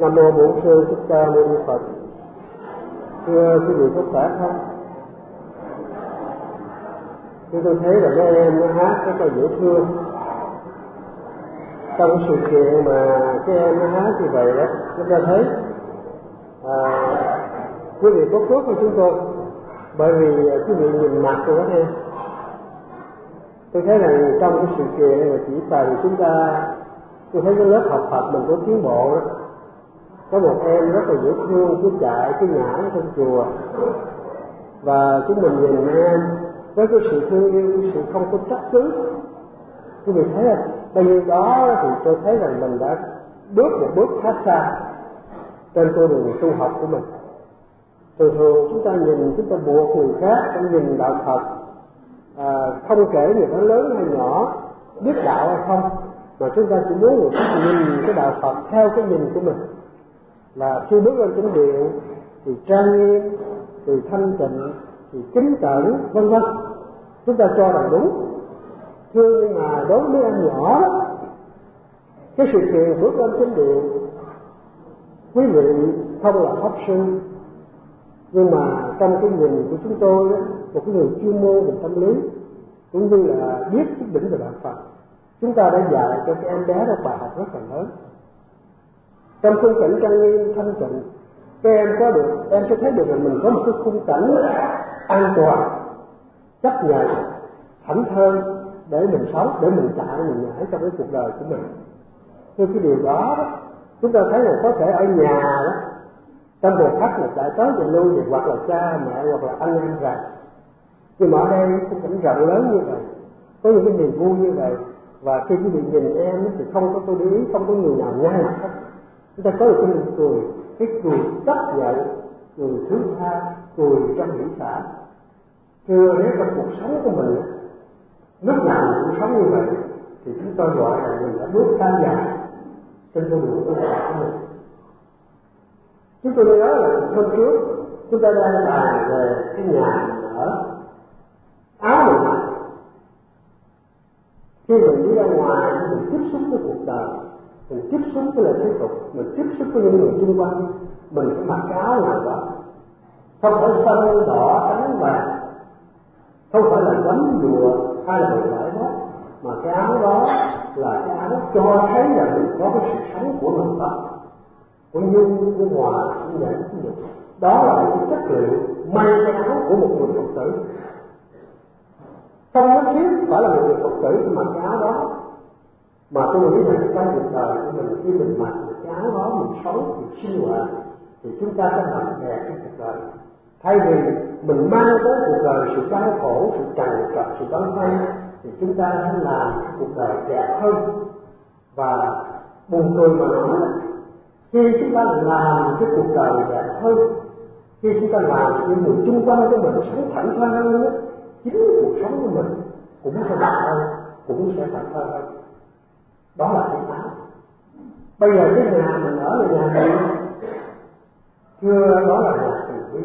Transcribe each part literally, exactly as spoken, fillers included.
Nam mô Bổn Sư Thích Ca Mâu Ni Phật. Thưa quý vị có khỏe không? Chúng tôi thấy là mấy em nó hát rất là dễ thương. Trong sự kiện mà các em nó hát như vậy đó, chúng ta thấy à, quý vị có phước của chúng tôi, bởi vì quý vị nhìn mặt của các em. Tôi thấy là trong cái sự kiện mà chỉ cần chúng ta, tôi thấy cái lớp học Phật mình có tiến bộ đó. Có một em rất là dễ thương, cứ chạy, cứ nhảy trong chùa. Và chúng mình nhìn em với cái sự thương yêu, cái sự không có trách cứ. Quý vị thấy không? Bao nhiêu đó thì tôi thấy rằng mình đã bước một bước khá xa trên con đường tu học của mình. Thường thường chúng ta nhìn, chúng ta buộc người khác, chúng ta nhìn đạo Phật, à, không kể người đó lớn hay nhỏ, biết đạo hay không, mà chúng ta chỉ muốn người khác nhìn cái đạo Phật theo cái nhìn của mình. Là khi bước lên chánh điện thì trang nghiêm, thì thanh tịnh, thì kính cẩn, vân vân. Chúng ta cho rằng đúng. Thưa, nhưng mà đối với mấy em nhỏ đó, cái sự kiện bước lên chánh điện, quý vị không là pháp sư, nhưng mà trong cái nhìn của chúng tôi đó, một cái người chuyên môn về tâm lý cũng như là biết chút đỉnh về đạo Phật, chúng ta đã dạy cho cái em bé một bài học rất là lớn. Trong khung cảnh trang nghiêm thanh tịnh, các em có được, em sẽ thấy được là mình có một cái khung cảnh an toàn, chấp nhận, thảnh thơi để mình sống, để mình chạy, mình nhảy trong cái cuộc đời của mình. Thì cái điều đó, đó chúng ta thấy là có thể ở nhà đó, trong một khắc là chạy tới chạy lui, hoặc là cha mẹ hoặc là anh em rằng. Nhưng mà ở đây khung cảnh rộng lớn như vậy, có những cái niềm vui như vậy, và khi quý vị nhìn em thì không có tôi để ý, không có người nào nhăn mặt hết. Chúng ta có được cái nụ cười, cái cười chấp nhận, cười thứ tha, cười trong hỷ xả. Thưa, nếu trong cuộc sống của mình lúc nào mình cũng sống như vậy thì chúng tôi gọi là mình đã bước khá dài trên con đường tu học của mình. Chúng tôi nhớ là hôm trước chúng ta đang bàn về cái nhà mình ở, áo mình mặc. Khi mình đi ra ngoài mình tiếp xúc với cuộc đời, mình tiếp xúc với lời thế tục, mình tiếp xúc với những người xung quanh, mình phải mặc cái áo nào đó, không phải xanh đỏ trắng vàng, không phải là gấm lụa hay là đồ vải đó, mà cái áo đó là cái áo cho thấy là mình có cái sự sống của nội tâm, của nhu, của hòa, của nhẫn, của nhục. Đó là một cái chất liệu may cái áo của một người Phật tử. Không nhất thiết phải là một người Phật tử mặc cái áo đó, mà tôi nghĩ rằng trong cuộc đời của mình, khi mình mặc cái áo đó, mình sống, mình sinh hoạt, thì chúng ta sẽ làm đẹp cái cuộc đời. Thay vì mình mang tới cuộc đời sự đau khổ, sự trằn trọc, sự đau thương, thì chúng ta sẽ làm cuộc đời đẹp hơn. Và buồn cười mà nói, khi chúng ta làm cái cuộc đời đẹp hơn, khi chúng ta làm cho người chung quanh của mình sống thảnh thơi hơn, chính cuộc sống của mình cũng sẽ đẹp hơn, cũng sẽ thảnh thơi hơn. Đó là cái áo. Bây giờ cái nhà mình ở là nhà gì? Thưa, đó là nhà từ bi.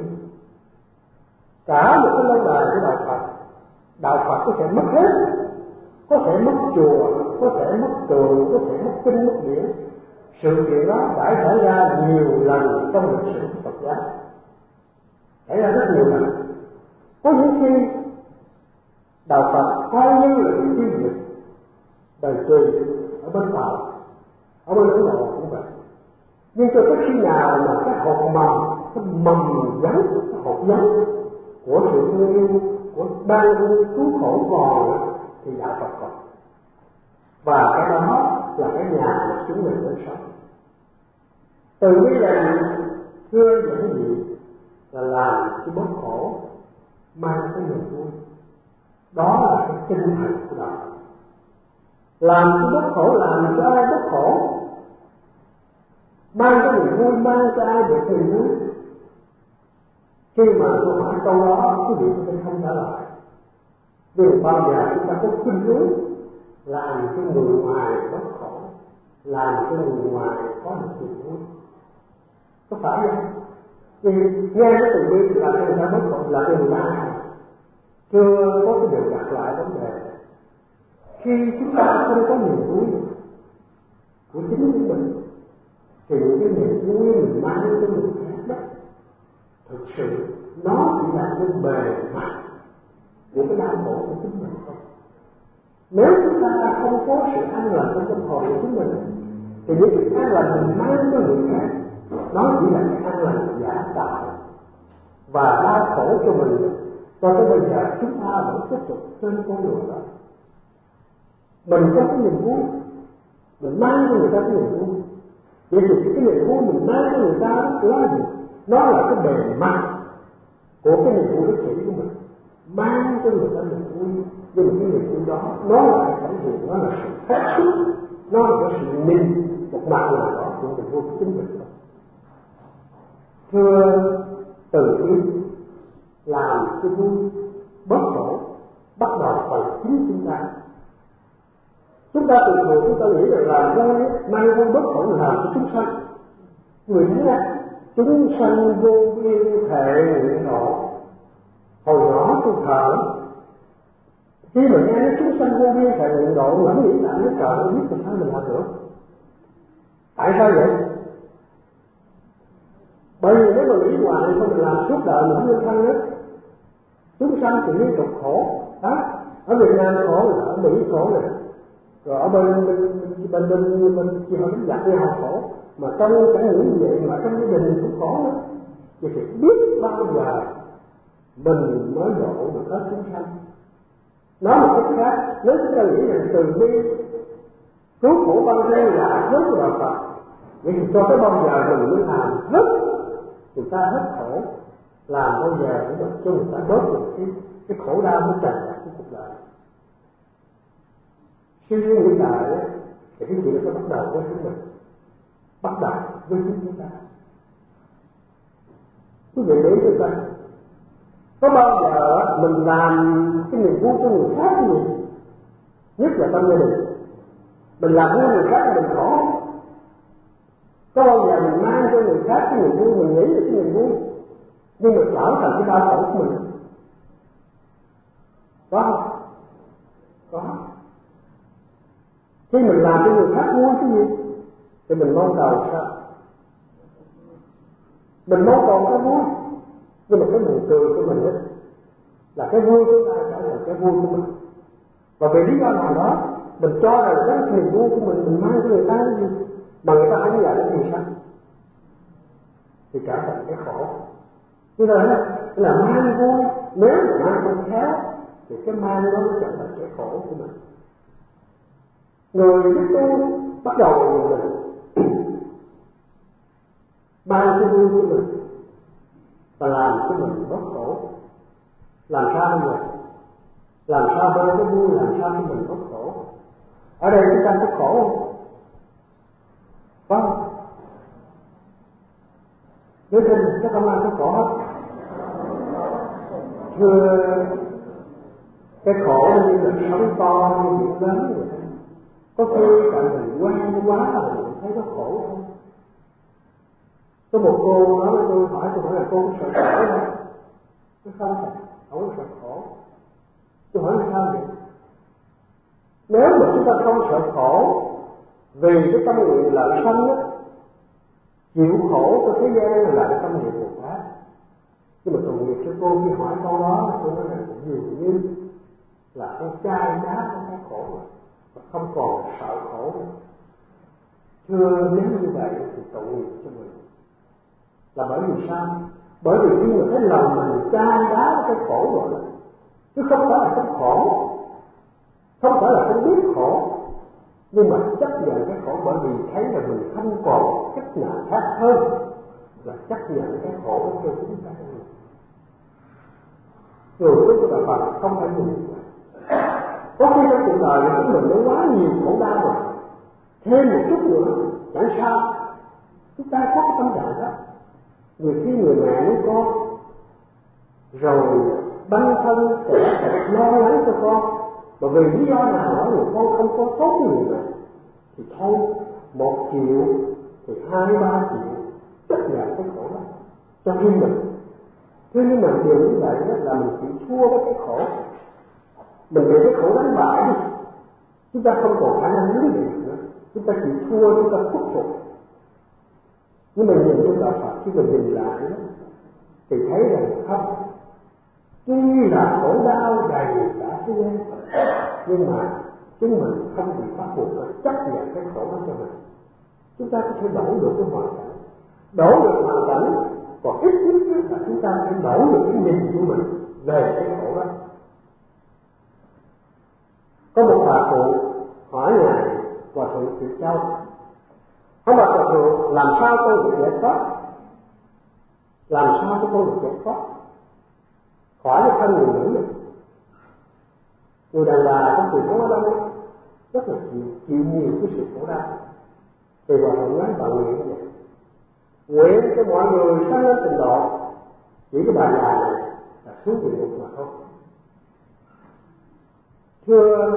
Cả một cái lâu đài của đạo Phật, đạo Phật có thể mất hết, có thể mất chùa, có thể mất tường, có thể mất kinh, mất điển. Sự kiện đó đã xảy ra nhiều lần trong lịch sử của Phật giáo, xảy ra rất nhiều lần. Có những khi đạo Phật coi như là bị tiêu diệt, đời trừ ở bên Tàu, ở bên Ấn Độ cũng vậy. Nhưng cho tới khi nào mà cái hột mầm, cái mầm giống, cái hột giống của sự thương yêu, của ban ơn cứu khổ còn, thì đạo Phật còn. Và cái đó là cái nhà mà chúng mình đến sống. Từ bây giờ thưa giản dị là làm cái bớt khổ, mang cái niềm vui. Đó là cái tinh thần của đạo. Làm cái bớt khổ, làm cho ai bớt khổ, mang cái niềm vui, mang cho ai được niềm vui. Khi mà tôi hỏi câu đó, quý vị sẽ không trả lời. Vì bao giờ chúng ta có khuynh hướng làm cho người ngoài bớt khổ, làm cho người ngoài có được niềm vui. Có phải vậy? Vì nghe cái từ bi là người ta bớt khổ, là người ta chưa có cái điều đặt lại vấn đề. Khi chúng ta không có niềm vui của chính chúng mình, thì những cái niềm vui mình mang cho người khác đó, thực sự nó chỉ là cái bề mặt của cái đau khổ của chúng mình thôi. Nếu chúng ta không có sự an lành trong tâm hồn của chúng mình, thì những cái an lành mình mang cho người khác, nó chỉ là cái an lành giả tạo và đau khổ cho mình. Cho tới bây giờ chúng ta vẫn tiếp tục trên con đường đó. Mình có cái niềm vui, mình mang cho người ta cái niềm vui. Vậy thì cái niềm vui mình mang cho người ta là gì? Nó là cái bề mặt của cái niềm vui ích kỷ của mình, mang cho người ta niềm vui. Nhưng mà cái niềm vui đó, nó là cái thể hiện, nó là sự phát xuất, nó là cái sự nhìn một mặt nào đó của niềm vui của chính mình. Thưa từ bi làm cái vui bớt khổ bắt đầu bằng chính chúng ta. Chúng ta thường thường chúng ta nghĩ rằng là vui mang vui bớt khổ là làm cho chúng sanh. Người thấy là chúng sanh vô biên thệ nguyện độ. Hồi nhỏ tôi thở, khi mà nghe nói chúng sanh vô biên thệ nguyện độ, mình nghĩ là nó trời ơi, biết là sao mình làm được. Tại sao vậy? Bởi vì nếu mà nghĩ hoài thì mình làm suốt đời mình không nên thăng nữa. Chúng sanh thì liên tục khổ đó. Ở Việt Nam khổ là ở Mỹ khổ này, rồi ở bên bên bên bên bên kia họ đánh giặc nhau khổ, mà trong chẳng những như vậy mà trong gia đình cũng khổ nữa. Vậy thì biết bao giờ mình mới độ được hết chúng sanh. Nói một cách khác, nếu chúng ta nghĩ rằng từ bi cứu khổ ban rê là hết của đạo Phật, vậy thì cho tới bao giờ mình mới làm hết người ta hết khổ, làm bao giờ để mà cho người ta bớt được cái cái khổ đau của trần trọc của cuộc đời. Suy nghĩ hiện đại thì cái chuyện nó bắt đầu với chúng mình, bắt đầu với chính chúng ta. Quý vị để cho ta, có bao giờ mình làm cái niềm vui cho người khác gì, nhất là trong gia đình, mình làm vui người khác thì mình khổ. Có bao giờ mình mang cho người khác cái niềm vui, mình nghĩ là cái niềm vui, nhưng mà trở thành cái đau khổ của mình? Có không? Có. Khi mình làm cho người khác vui cái gì thì mình mong cầu sao? Mình mong cầu cái vui, nhưng mà cái buồn cười của mình ấy, là cái vui của ta trở thành cái vui của mình. Và vì lý do nào đó mình cho rằng cái niềm vui của mình mình mang cho người ta cái gì mà người ta không nhận thì sao? Thì trở thành cái khổ. Như vậy là mang vui, nếu mà mang không khéo thì cái mang nó mới trở thành cái khổ của mình. Người biết tu bắt đầu bằng mình mang cái vui của mình và làm cho mình bớt khổ. Làm sao bây giờ? Làm sao bớt cái vui, làm sao cho mình bớt khổ? Ở đây chúng ta có khổ không? Có không? Nếu tin các ông ăn có khổ không? Thưa, cái khổ như là sống to như biển lớn vậy. Có khi tại mình quen quá là mình thấy nó khổ không? Có một cô nói với tôi, hỏi tôi hỏi là cô có sợ khổ không? Tôi không phải, không có sợ khổ. Tôi hỏi là sao vậy? Nếu mà chúng ta không sợ khổ vì cái tâm nguyện lợi sanh á, chịu khổ cho thế gian là cái tâm nguyện Bồ Tát. Nhưng mà tội nghiệp cho cô khi hỏi câu đó, cô nói rằng dường như là con trai đá con cái khổ rồi, và không còn sợ khổ nữa. Thưa, nếu như vậy thì tội nghiệp cho mình. Là bởi vì sao? Bởi vì khi mà thấy lòng mình trai đá cái khổ rồi, chứ không phải là không khổ, không phải là không biết khổ, nhưng mà chấp nhận cái khổ bởi vì thấy là mình không còn cách nào khác hơn là chấp nhận cái khổ đó cho chúng ta. Người tu của Đạo Phật không phải như vậy. Có khi trong cuộc đời của mình nó quá nhiều khổ đau rồi, thêm một chút nữa chẳng sao. Chúng ta có cái tâm trạng đó. Nhiều khi người mẹ nuôi con rồi băn thân sẽ lo lắng cho con, mà vì lý do nào đó người con không có tốt với người mẹ thì thôi, một triệu thì hai ba triệu chấp nhận cái khổ đó cho riêng mình. Thế nhưng mà điều như vậy đó là mình chỉ thua với cái khổ, mình bị cái khổ đánh bại đi, chúng ta không còn khả năng đứng được nữa, chúng ta chỉ thua, chúng ta khuất phục. Nhưng mà nhìn trong đạo Phật khi mình nhìn lại đó, thì thấy rằng không, tuy là khổ đau đầy cả thế gian, nhưng mà chúng mình không bị bắt buộc phải chấp nhận cái khổ đó cho mình. Chúng ta có thể đổi được cái hoàn cảnh, đổi được hoàn cảnh, còn ít nhất là chúng ta phải đổi được cái nhìn của mình về cái khổ đó. Có một bà cụ hỏi ngài Hòa thượng Thiệu Châu: "Ông bà Hòa thượng, làm sao tôi được giải thoát? Làm sao cho tôi được giải thoát khỏi cái thân người nữ này?" Người đàn bà trong cuộc sống ở đâu rất là chịu, chịu nhiều cái sự khổ đau. Thì Hòa thượng nói bà nguyện như vậy: nguyện cho mọi người sáng lên trình độ, chỉ cái bà già này là xuống địa ngục mà thôi. Thưa,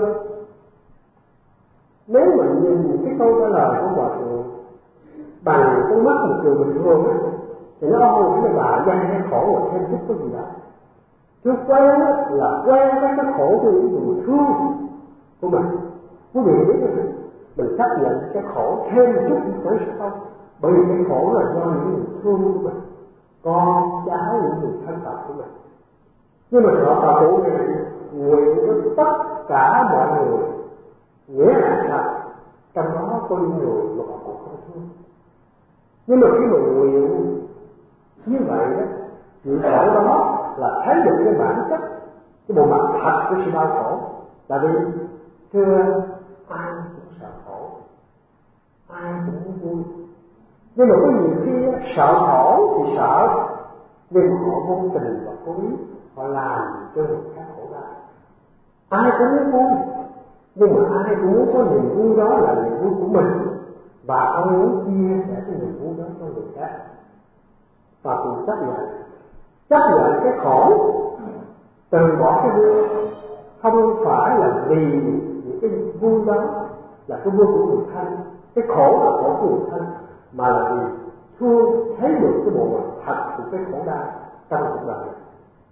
nếu mình nhìn cái câu trả lời của Hòa thượng bằng con mắt một người bình thường á, thì nó không phải là bà gian hay khổ mà thêm chút có gì đó. Thưa, quen là quen với cái khổ của những người thương của mình. Quý vị biết rồi, mình chấp nhận cái khổ thêm một chút cũng chẳng sao, bởi vì cái khổ là do những người thương của mình, con cháu, những người thân tộc của mình. Nhưng mà họ bà cụ này nguyện với tất cả mọi người, nghĩa là sao? Trong đó có những người mà bà cụ không thương. Nhưng mà khi mà nguyện như vậy đó, chịu khổ đó là thấy được cái bản chất, cái bộ mặt thật của sự đau khổ. Tại vì thưa, ai cũng sợ khổ, ai cũng muốn vui. Nhưng mà có nhiều khi sợ khổ thì sợ, nhưng họ vô tình và cố ý, họ làm cho người khác khổ đau. Ai cũng muốn vui, nhưng mà ai cũng muốn có niềm vui đó là niềm vui của mình, và không muốn chia sẻ cái niềm vui đó cho người khác. Và cùng chấp nhận, chấp nhận cái khổ, từ bỏ cái vui, không phải là vì những cái vui đó là cái vui của người thân, cái khổ là khổ của người thân, mà là vì thương thấy được cái bộ mặt thật của cái khổ đau trong cuộc đời này.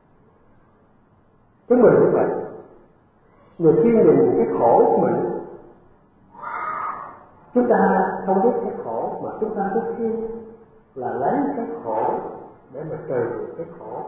Chúng mình cũng vậy, nhiều khi nhìn cái khổ của mình, chúng ta không biết cái khổ, mà chúng ta có khi là lấy cái khổ để mà trừ cái khổ.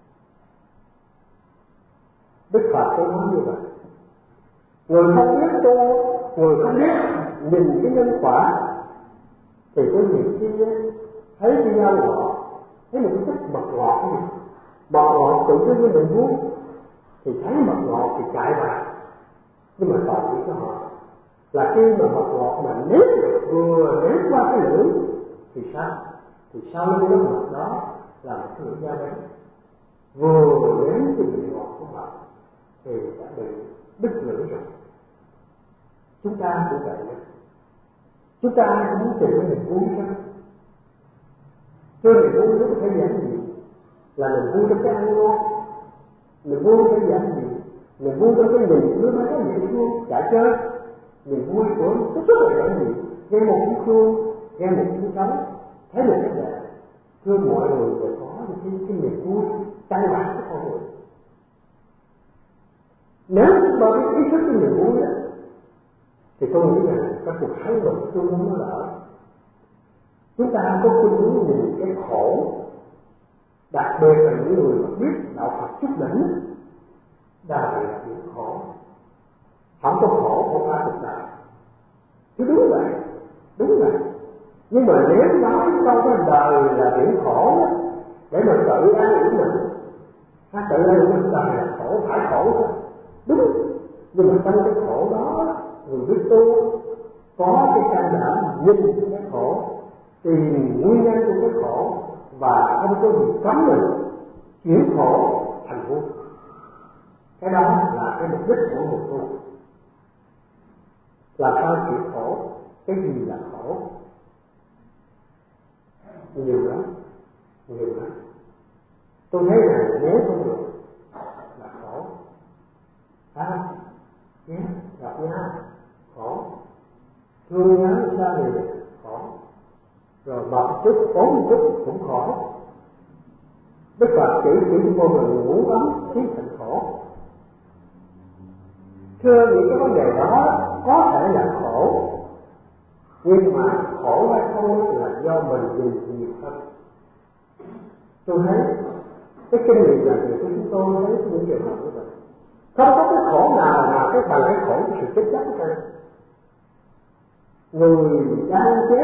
Đức Phật có nói như vậy: người không biết tu, người không biết nhìn cái nhân quả, thì có nhiều khi thấy cái nhau ngọt, thấy một cái chất mật ngọt gì, mật ngọt tự nhiên mình vui, thì thấy mật ngọt thì chạy vào. Nhưng mà tội cho họ là khi mà mật ngọt mà nếm vừa nếm qua cái lưỡi thì sao? Thì sau lưng lớp mật đó là một cái lưỡi dao đấy, vừa nếm cái vị ngọt của mật thì đã bị đứt lưỡi rồi. Chúng ta cũng vậy đó. Chúng ta ai cũng muốn tìm cái niềm vui đó. Chứ niềm vui nó có thể giản dị là niềm vui trong cái ăn ngon, niềm vui có thể giản dị, niềm vui trong cái nhìn đứa bé dễ thương chạy chơi, niềm vui của nó rất là giản dị. Nghe một tiếng chuông, nghe một tiếng trống, thấy một cái đẹp. Thưa, mọi người đều có những cái, cái niềm vui căn bản của con người. Nếu chúng ta biết ý thức cái niềm vui đó, thì tôi nghĩ rằng cái cuộc sống mình tương ứng nó đỡ. Chúng ta có khuynh hướng nhìn cái khổ, đặc biệt là những người mà biết đạo Phật chút đỉnh, đời là biển khổ, không có khổ không phải cuộc đời. Chứ đúng vậy, đúng vậy. Nhưng mà nếu nói câu cái đời là biển khổ để mà tự an ủi mình, ta tự an ủi mình đời là khổ, phải khổ thôi, đúng. Nhưng mà trong cái khổ đó, người biết tu có cái can đảm nhìn cái khổ, tìm nguyên nhân của cái khổ, và không có gì cấm mình chuyển khổ thành vui. Cái đó là cái mục đích của người tu. Làm sao chuyển khổ? Cái gì là khổ? Nhiều lắm, nhiều lắm. Tôi thấy rằng nếu không được là khổ. À, nhé, gặp nhau khổ, thương nhớ xa lìa khổ, rồi mập chút ốm chút cũng khổ. Đức Phật chỉ chỉ cho con người ngủ ấm xí thành khổ. Thưa, những cái vấn đề đó có thể là khổ, nhưng mà khổ hay không là do mình nhìn nhiều hơn. Tôi thấy cái kinh nghiệm làm việc của chúng tôi thấy những trường hợp như vậy. Không có cái khổ nào mà cái bằng cái khổ của sự chết chóc cả. Người đang chết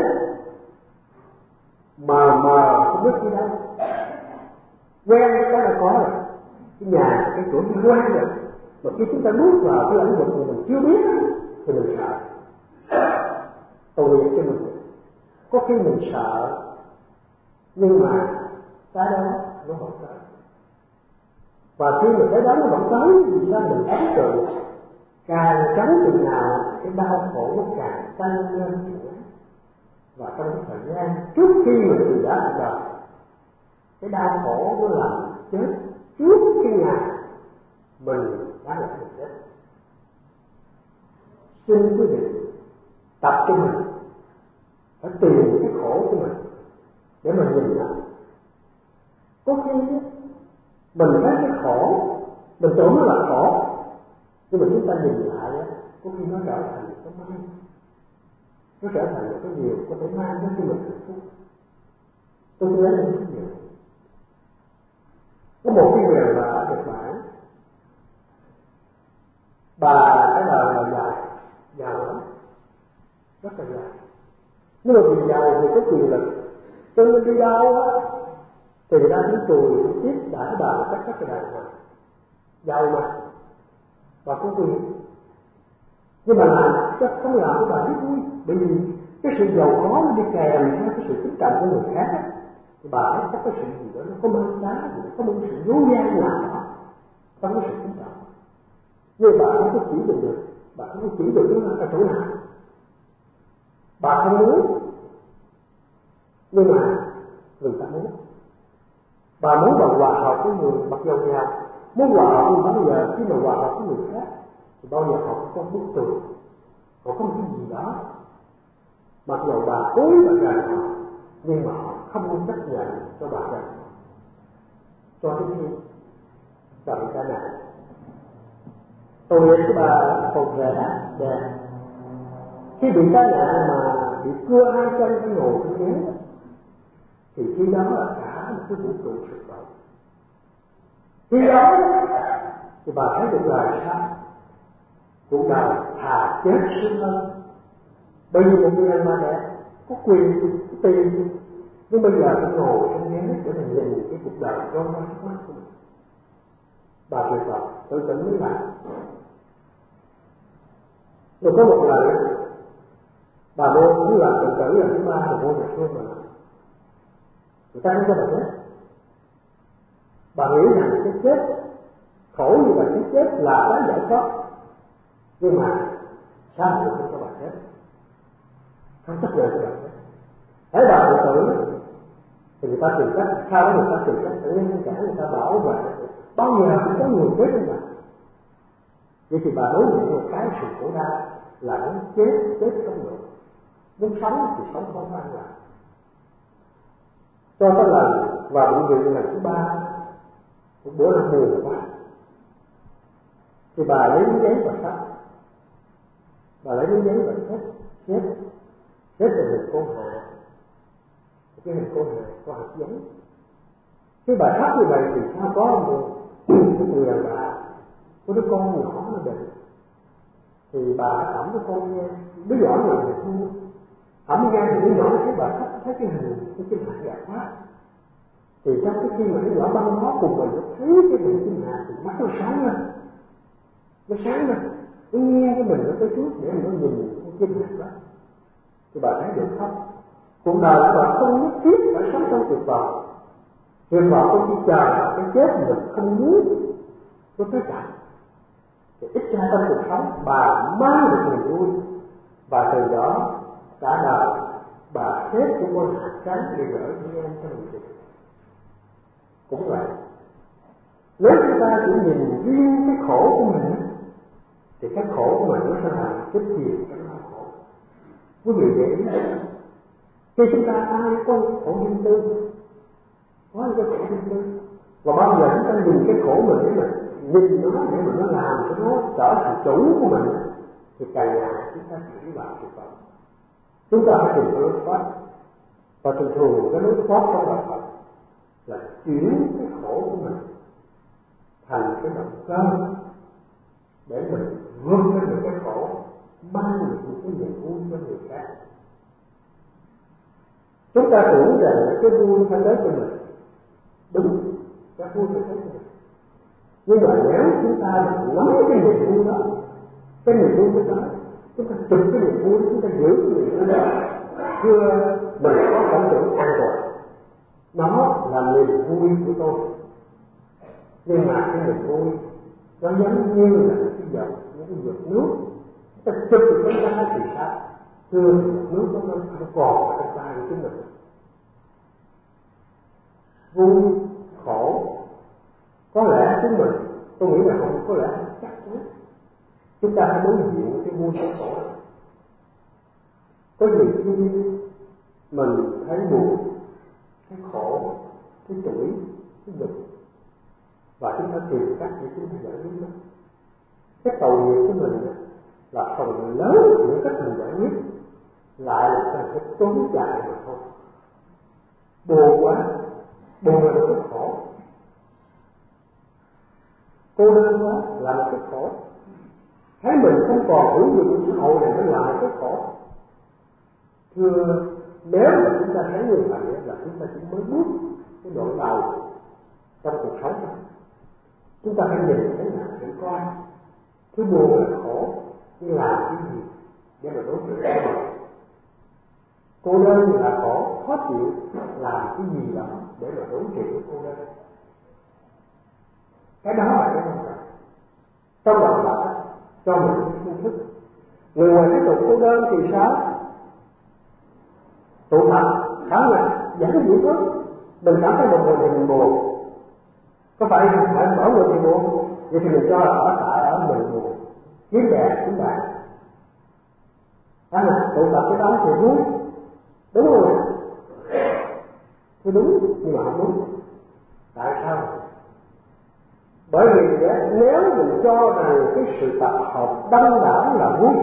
mờ mờ không biết đi đâu, quen cái đã có rồi, cái nhà cái chỗ đi quen rồi, mà khi chúng ta bước vào cái lãnh vực mà mình chưa biết thì mình sợ. Tôi nghĩ cho mình có khi mình sợ, nhưng mà cái đó nó vẫn tới. Và khi mình cái đó nó vẫn tới thì sao mình ấn tượng, càng tránh chừng nào cái đau khổ nó càng tăng lên. Và trong cái thời gian trước khi mình từ đã cuộc đời, cái đau khổ nó làm chết trước cái ngày mình đã làm được chết. Xin quý vị tập cho mình phải tìm cái khổ của mình để mà nhìn lại. Có khi mình thấy cái khổ, mình tưởng nó là khổ, nhưng mà chúng ta nhìn lại, có khi nó trở thành cái may, nó trở thành một cái điều có thể mang đến cho mình hạnh phúc. Tôi sẽ lấy một ví dụ. Có một cái người bà ở Nhật Bản, bà cái đời là giàu, giàu lắm, rất là giàu. Nhưng mà vì giàu thì có quyền lực, cho nên đi đâu á thì người ta cũng cười cũng tiếp đãi bà một cách rất là đàng hoàng. Giàu mà, bà có quyền, nhưng mà làm chắc không làm cho bà thấy vui, bởi vì cái sự giàu có nó đi kèm theo cái sự kính trọng của người khác. Thì bà thấy có cái sự gì đó, nó có mang giá gì đó, có một sự dối gian nào đó trong cái sự kính trọng. Nhưng bà không có chỉ được được, bà không có chỉ được nó ở chỗ nào. Bà không muốn, nhưng mà người ta muốn. Bà muốn bà hòa hợp với người mặc dầu nghèo, muốn hòa hợp nhưng bao giờ khi mà hòa hợp với người khác thì bao giờ họ có bức tường, họ có một cái gì đó. Mặc dù bà cúi và gần họ, nhưng mà họ không chấp nhận cho bà gần họ. Cho đến khi bà bị tai nạn, tôi biết cái bà còn trẻ đẹp, khi bị tai nạn mà bị cưa hai chân cái ngồi trên ghế, thì khi đó là cả một cái vũ trụ sụp đổ. Khi đó thì bà thấy được là sao? Cuộc đời thà chết sướng hơn. Bởi vì một người đàn bà đẹp có quyền, có tiền, nhưng bây giờ phải ngồi trên ghế để mình nhìn cái cuộc đời trôi qua trước mắt của mình. Bà tuyệt vọng, tự tỉnh mới làm. Rồi có một lần bà mua cũng là tự tử lần thứ ba là mua nhà thương mà người ta không cho bà chết. Bà nghĩ rằng cái chết khổ như vậy, cái chết là cái giải thoát, nhưng mà xã hội không cho bà chết, không chấp nhận cho bà chết. Thấy bà tự tử thì người ta tìm cách, sau đó người ta tìm cách tự nhiên cả người ta bảo vệ, bao giờ cũng có người chết với bà. Vậy thì bà đối diện một cái sự khổ đau là nó chết, chết không được, muốn sống thì sống không an lạc. Cho tới lần vào bệnh viện lần thứ ba, một bữa là buồn quá, thì bà lấy miếng giấy và sách, bà lấy miếng giấy và xếp xếp xếp vào hình con hạ, cái hình con hạ có hạt giống. Khi bà sắp như vậy thì sao có một người đàn bà có đứa con nhỏ nó bệnh, thì bà ẩm cái con nghe, đứa nhỏ này là thua, ẩm nghe thì đứa nhỏ nó thấy bà sắp thấy cái hình cái cái hạt gạt quá. Thì trong cái khi mà cái nhỏ băng bó cùng mình, nó thấy cái hình kim hạt thì mắt nó sáng lên, nó sáng lên, nó nghiêng cái mình nó tới trước để nó nhìn cái kim hạt đó. Thì bà thấy được không? Cuộc đời của bà không nhất thiết phải sống trong tuyệt vọng. Tuyệt vọng không chỉ chờ cái chết mình không muốn nó tới chậm. Thì ít ra trong cuộc sống bà mang được niềm vui, và từ đó cả đời bà xếp cái con hạt trắng để gửi cho em cho mình. Cũng vậy, nếu chúng ta chỉ nhìn riêng cái khổ của mình thì cái khổ của mình nó sẽ làm cái nhiều cái đau khổ. Quý vị để ý, khi chúng ta ai có khổ riêng tư, có cái khổ riêng tư, và bao giờ chúng ta nhìn cái khổ mình để mà nhìn nó để mà nó làm cho nó trở thành chủ của mình, thì càng ngày chúng ta chỉ vào tuyệt vọng. Chúng ta phải tìm cái lối thoát. Và thường thường cái lối thoát trong đạo Phật là chuyển cái khổ của mình thành cái động cơ để mình vượt lên được cái khổ, mang được những cái niềm vui cho người khác. Chúng ta tưởng rằng cái vui phải đến cho mình, đúng, cái vui phải đến cho mình. Nhưng mà nếu chúng ta nắm cái niềm vui đó, cái niềm vui đó, chúng ta chụp cái niềm vui, chúng ta giữ cái niềm vui đó, thưa mình có cảm tưởng an toàn, nó là niềm vui của tôi. Nhưng mà cái niềm vui nó giống như là cái giọt, những cái giọt nước, ta chụp được cái tay thì sao? Thưa nước đó nó không còn ở trong tay của chúng mình. Vui, khổ, có lẽ chúng mình, tôi nghĩ là không có lẽ chắc chắn chúng ta phải đối diện cái vui cái khổ. Có nhiều khi mình thấy buồn, cái khổ, cái tuổi, cái nhục, và chúng ta tìm cách để chúng ta giải quyết nó. Cái tội nghiệp của mình là phần lớn những cách mình giải quyết lại là cần phải trốn chạy mà thôi. Buồn quá, buồn là một cái khổ. Cô đơn quá là một cái khổ. Thấy mình không còn hữu dụng của xã hội này mới là một cái khổ. Thưa, nếu mà chúng ta thấy như vậy là chúng ta chỉ mới bước cái đoạn đầu trong cuộc sống này. Chúng ta phải nhìn thấy là để coi cái buồn là khổ, nhưng làm cái gì để mà đối trị với mình. Cô đơn là khổ, khó chịu, làm cái gì đó để mà đối trị với cô đơn. Cái đó là cái quan trọng. Trong đạo Phật cho mình cái phương thức. Người ngoài cái tục cô đơn thì sao? Tụ tập khá là giản dị thôi. Mình cảm thấy một người thì mình buồn, có phải phải mở người thì buồn, vậy thì mình cho là ở tại ở mình buồn, kiếm bè kiếm bạn, anh à, tụ tập cái đó thì vui, đúng không ạ? Thì đúng, nhưng mà không đúng. Tại sao? Bởi vì nếu mình cho rằng cái sự tập hợp đông đảo là vui,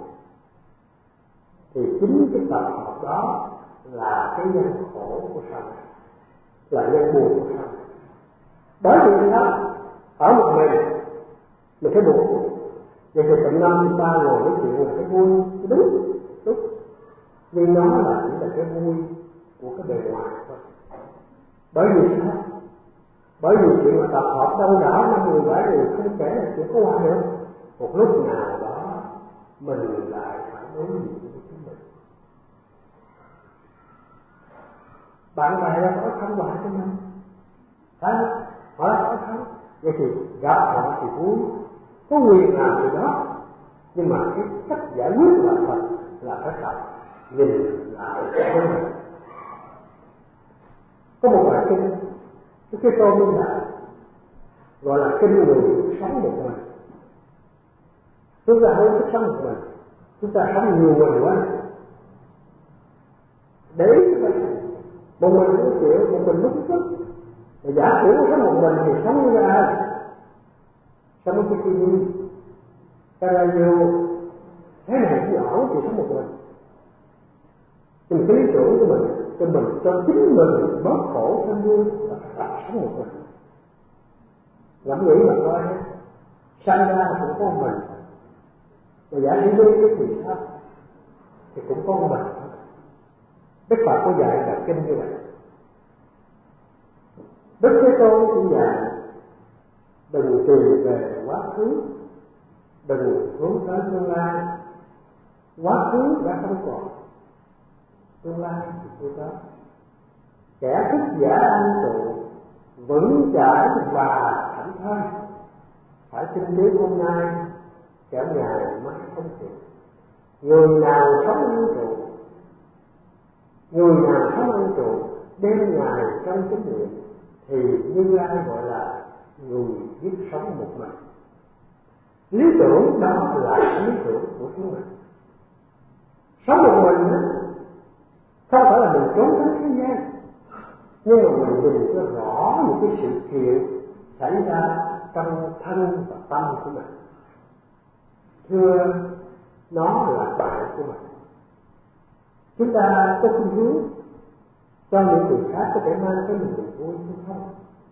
thì chính cái tập hợp đó là cái nhân khổ của xã hội, là nhân buồn của xã hội. Bởi vì sao? Ở một mình mình thấy buồn, vậy thì tận năm chúng ta ngồi nói chuyện là cái vui, đúng, đúng. Nhưng nó là chỉ là cái vui của cái bề ngoài thôi. Bởi vì sao? Bởi vì chuyện mà tập hợp đông đảo năm người bảy người không kể là chuyện có ai nữa. Một lúc nào đó mình lại phải đối diện với chính mình. Bạn bè là có thăm bạn cho mình, à, họ là có thăm. Vậy thì gặp họ thì vui, có quyền nào thì đó. Nhưng mà cái cách giải quyết là thật là phải tập nhìn lại với mình. Có một bài kinh, cái cái câu minh đại gọi là kinh người sống một mình. Chúng ta không thích sống một mình, chúng ta sống nhiều mình quá. Để một mình cũng chịu, một mình lúc sức. Giả sử sống một mình thì sống như ai? Sống với cái ti vi, cái radio, thế này cũng nhỏ thì sống một mình. Nhưng mà cái lý tưởng của mình, cho mình cho chính mình bớt khổ thêm vui là phải tập sống một mình. Ngẫm nghĩ mà coi nhé, sanh ra cũng có một mình, mà giả sử đi thì sao? Thì cũng có một mình. Đức Phật có dạy bài kinh như vậy. Đức Thế Tôn cũng dạy đừng tìm về quá khứ, đừng hướng tới tương lai. Quá khứ đã không còn, tương lai thì chưa có. Kẻ thích giả an trụ, vững chãi và thảnh thơi, phải xin tiếng hôm nay, kẻo ngày mai không kịp. Người nào sống an trụ, người nào sống an trụ, đêm ngày trong chánh niệm, thì Như Lai gọi là người biết sống một mình. Lý tưởng đó là lý tưởng của chúng mình. Sống một mình đó, không phải là mình trốn tránh thế gian, nhưng mà mình nhìn cho rõ những cái sự kiện xảy ra trong thân và tâm của mình. Thưa, nó là bạn của mình. Chúng ta có khuynh hướng cho những người khác có thể mang tới mình niềm vui hay không?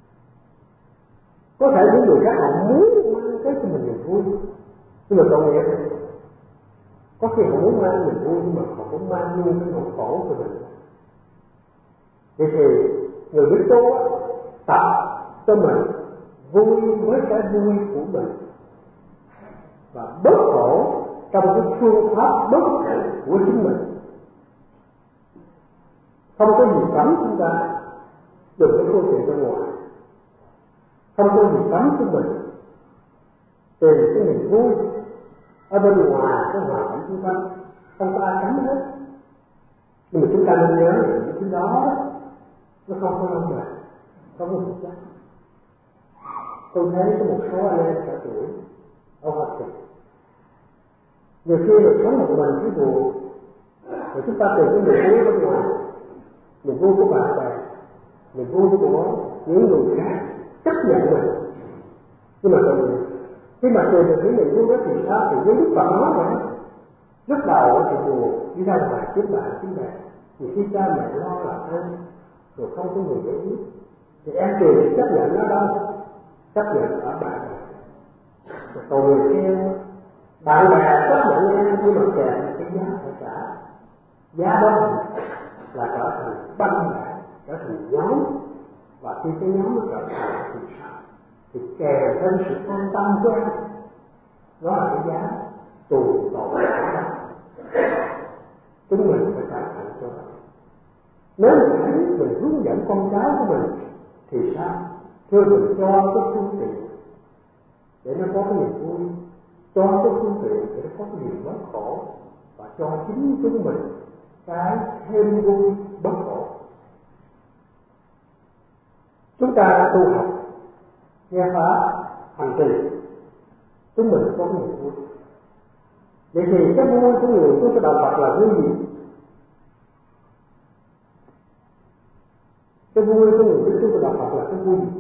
Có thể những người khác họ muốn mang tới cho mình niềm vui, nhưng mà tội nghiệp có khi họ muốn mang niềm vui nhưng mà họ cũng mang luôn cái nỗi khổ của mình. Vậy thì người biết tu tập cho mình vui với cái vui của mình và bớt khổ trong cái phương pháp bớt khổ của chính mình. Không có gì cấm chúng ta đừng có phương tiện ra ngoài, không có gì cấm chúng mình tìm cái niềm vui ở bên ngoài cái hòa cảnh chúng ta, không có ai cấm hết. Nhưng mà chúng ta nên nhớ là những thứ đó nó không có lâu dài, không có thực chất. Tôi thấy có một số anh em cả tuổi ở Hoa Kỳ, nhiều khi được sống một mình cái buồn, rồi chúng ta tìm cái niềm vui bên ngoài, niềm vui của bạn bè, niềm vui của những người khác chấp nhận mình. Nhưng mà tự khi mà tìm được những niềm vui đó thì sao? Thì như Đức Phật nói vậy, lúc đầu thì buồn đi ra ngoài kiếm bạn kiếm bè, nhiều khi cha mẹ lo là ăn rồi không có người để ý, thì em tìm chấp nhận nó đâu, chấp nhận ở bạn bè. Còn người kia bạn bè chấp nhận em nhưng mà kèm cái giá phải trả, giá đó là trở thành băng đảng, trở thành nhóm, và khi cái nhóm nó trở thành thì sao? Thì kèm thêm sự an tâm của em, đó là cái giá tù tội của đó. Chúng mình phải cẩn thận cho đó. Nếu mình thấy mình hướng dẫn con cháu của mình thì sao? Thưa mình cho cái phương tiện để nó có cái niềm vui, cho cái phương tiện để nó có cái niềm bớt khổ, và cho chính chúng mình cái thêm vui bất khổ. Chúng ta đã tu học, nghe pháp, hành trì, chúng mình có niềm vui. Vậy thì cái vui của người tu cái đạo Phật là vui gì? Cái vui của người tu cái đạo Phật là cái vui gì?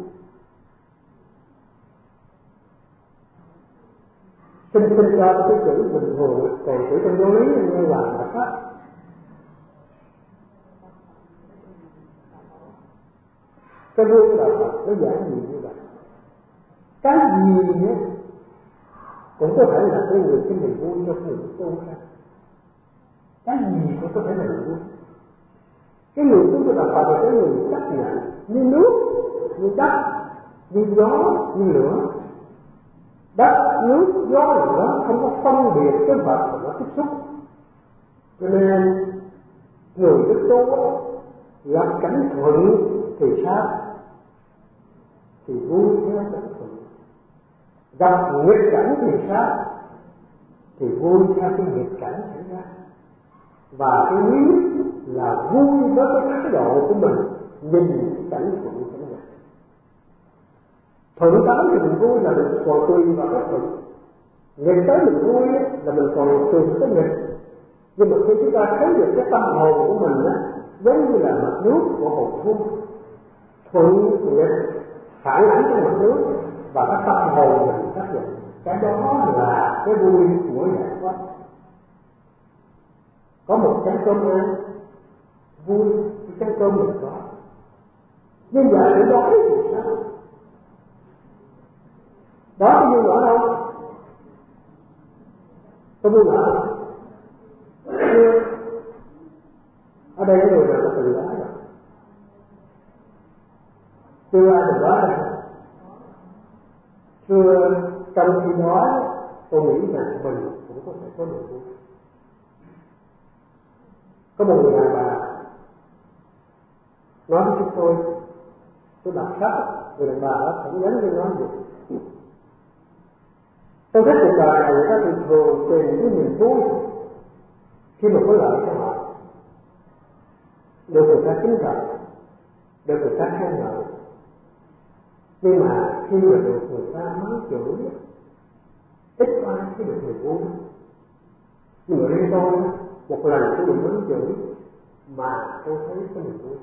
Xin xin cho cái chữ bình thường, còn chữ trong giáo lý nghe là là khác. Cái vui của đạo Phật nó giản dị như vậy. Cái gì á cũng có thể là cái người cái niềm vui cho người tu ra. Cái gì cũng có thể là niềm vui. Cái người tu của đạo Phật là cái người chấp nhận như nước, như đất, như gió, như lửa. Đất, nước, gió, lửa không có phân biệt cái vật mà nó tiếp xúc. Cho nên người đức tu gặp cảnh thuận thì sao? Thì vui theo cảnh thuận. Gặp nghịch cảnh thì sao? Thì vui theo cái nghịch cảnh xảy ra. Và cái quý là vui với cái thái độ của mình nhìn cái cảnh thuận cảnh nghịch. Thuận tới thì mình vui là mình còn tùy vào cái thuận, nghịch tới mình vui là mình còn tùy vào cái nghịch. Nhưng mà khi chúng ta thấy được cái tâm hồn của mình á, giống như là mặt nước của hồ thu, thuận nghịch phản ánh trong mặt nước, và cái tâm hồn mình xác định cái đó là cái vui của giải thoát. Có một chén cơm ăn vui, cái chén cơm mình có, nhưng giờ sự đói thì sao? Đó cái vui ở đâu? Cái vui ở đâu? Ở đây cái người nào có từng đói rồi? Chưa ai từng đói đâu. Chưa, trong khi đó tôi nghĩ rằng mình cũng có thể có niềm vui. Có một người đàn bà nói với chúng tôi, tôi đọc sách, người đàn bà đó không nhắn tôi nói gì. Tôi thấy cuộc đời này người ta thường thường tìm những cái niềm vui khi mà có lợi cho họ, được người ta kính trọng, được người ta khen ngợi. Nhưng mà khi mà được người ta mắng chửi, ít ai thấy được niềm vui. Nhưng mà riêng tôi, một lần tôi bị mắng chửi mà tôi thấy có niềm vui.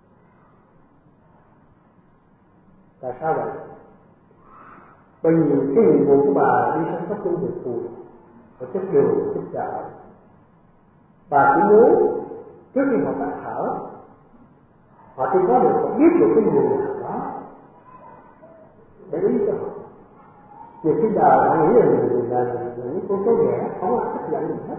Tại sao vậy? Bởi vì cái nhiệm vụ của bà đi săn sóc công việc phù ở chất đường, chất chợ. Bà chỉ muốn trước khi họ tắt thở, Họ chỉ có được, họ biết được cái người nào đó để ý cho họ. Nhiều khi đời họ nghĩ là mình là những con số ghẻ, không có cách dạy gì hết.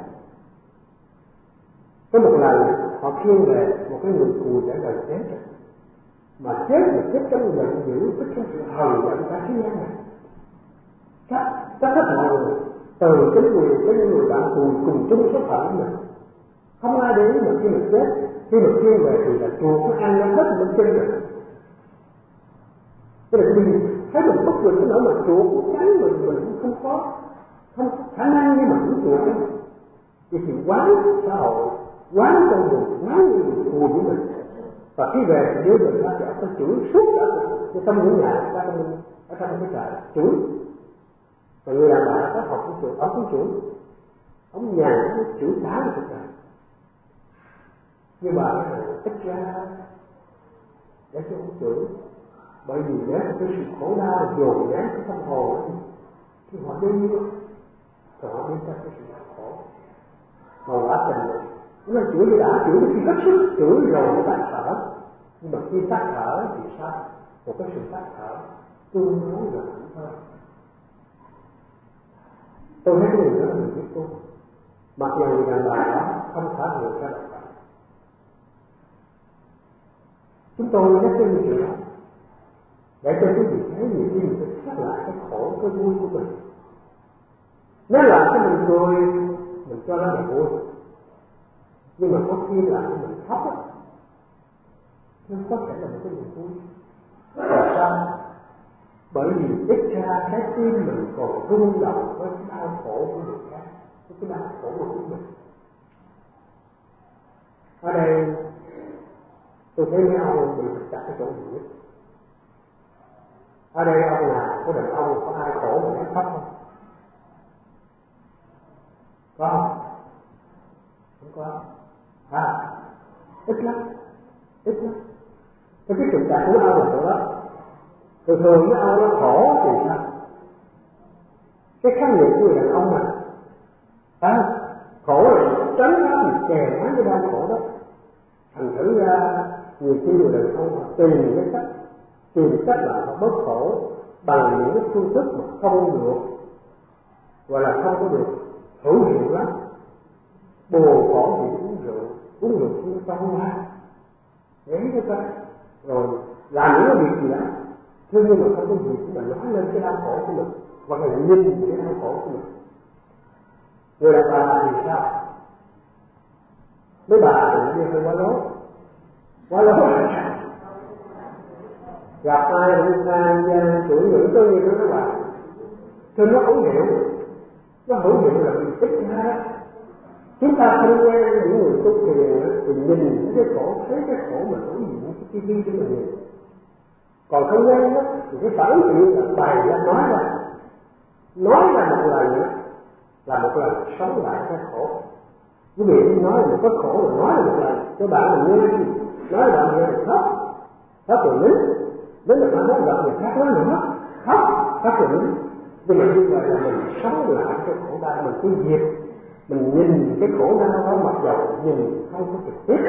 Có một lần họ kêu về một cái người cùi đã gần chết rồi, mà chết là chết trong giận dữ, chết trong sự hờn giận cả thế gian này. Các tất cả mọi người, từ cái người tới những người bạn cùi cùng chung số phận của mình, không ai để ý. Mà khi mình chết, khi mình kêu về thì là chuột nó ăn nó hết mình chân rồi. Thế là mình thấy mình bất lực cái nỗi mà chuột nó cắn mình, mình cũng không có không có khả năng như mà những chuột đó. Vì thì quán xã hội, quán con người, quán người cùi của mình. Và khi về thì đưa được ra thì ông ta chửi suốt cả cái trong những nhà ở trong ở trong cái trại chửi. Và người đàn bà có học cũng chửi, ông cũng chửi, ông nhà nó chửi đá một cái. Nhưng mà cái này ít ra để cho ông chửi, bởi vì nếu cái sự khổ đau dồn nén cái tâm hồn ấy, thì họ đi thì họ đi ra cái sự khổ. Mà quả tình này nó chửi thì đã chửi thì hết sức chửi rồi nó tắt thở. Nhưng mà khi tắt thở thì sao? Một cái sự tắt thở tương đối là hẳn thôi. Tôi thấy cái người đó là người biết tôi, mặc dù người đàn bà đó không thể hiện ra được. Chúng tôi nhắc tới những chuyện đó để cho quý vị thấy nhiều khi mình phải xét lại cái khổ, cái vui của mình. Nếu làm cho mình cười, mình cho nó là vui. Nhưng mà có khi làm cho mình khóc á, nó có thể là một cái niềm vui. Tại sao? Bởi vì ít ra trái tim mình còn rung động với cái đau khổ của người khác, với cái đau khổ của chính mình. Ở đây tôi thấy mấy ông bị trật chặt cái chỗ gì nhất. Ở đây ông nào có đàn ông có ai khổ mà dám khóc không? Có không? Không có. À, ít lắm, ít lắm. Cái cái trật chặt của ông là chỗ đó. Thường thường cái ông nó khổ thì sao? Cái khái niệm của người đàn ông mà à, khổ là tránh ra mình kèm hắn cái đau khổ đó. Thành thử ra nhiều khi người đàn ông họ tìm cái cách tìm cách là họ bớt khổ bằng những cái phương thức mà không được, gọi là không có được hữu hiệu lắm. Bồ khổ thì uống rượu, uống rượu uống sâu ra ném cái cách rồi làm những cái việc gì đó. Thế nhưng mà không có gì mà nói lên cái đau khổ của mình, hoặc là nhìn cái đau khổ của mình. Người đàn bà thì sao? Mấy bà thì như hơi quá lố, quá lố là sao? Gặp ai cũng than gian chửi ngữ tôi như đó các bạn. Cho nó hữu hiệu, nó hữu hiệu là vì thích ra đó. Chúng ta không quen những người tu thiền thì nhìn cái khổ, thấy cái khổ mình đối diện cái ti vi cho mình nhìn. Còn không quen đó thì cái phản ứng là bày ra nói ra, nói ra một lần nữa là một lần sống lại cái khổ. Quý vị nói một cái khổ rồi nói là một lần cho bạn mình nghe gì, nói là bạn nghe được khóc, khóc rồi nín, nín là bạn nói gặp người khác nói nữa, khóc, khóc rồi nín. Nhưng mà như vậy là mình sống lại cái khổ đau, mình cứ dịp, mình nhìn cái khổ đau đó mặc dầu nhìn không có trực tiếp.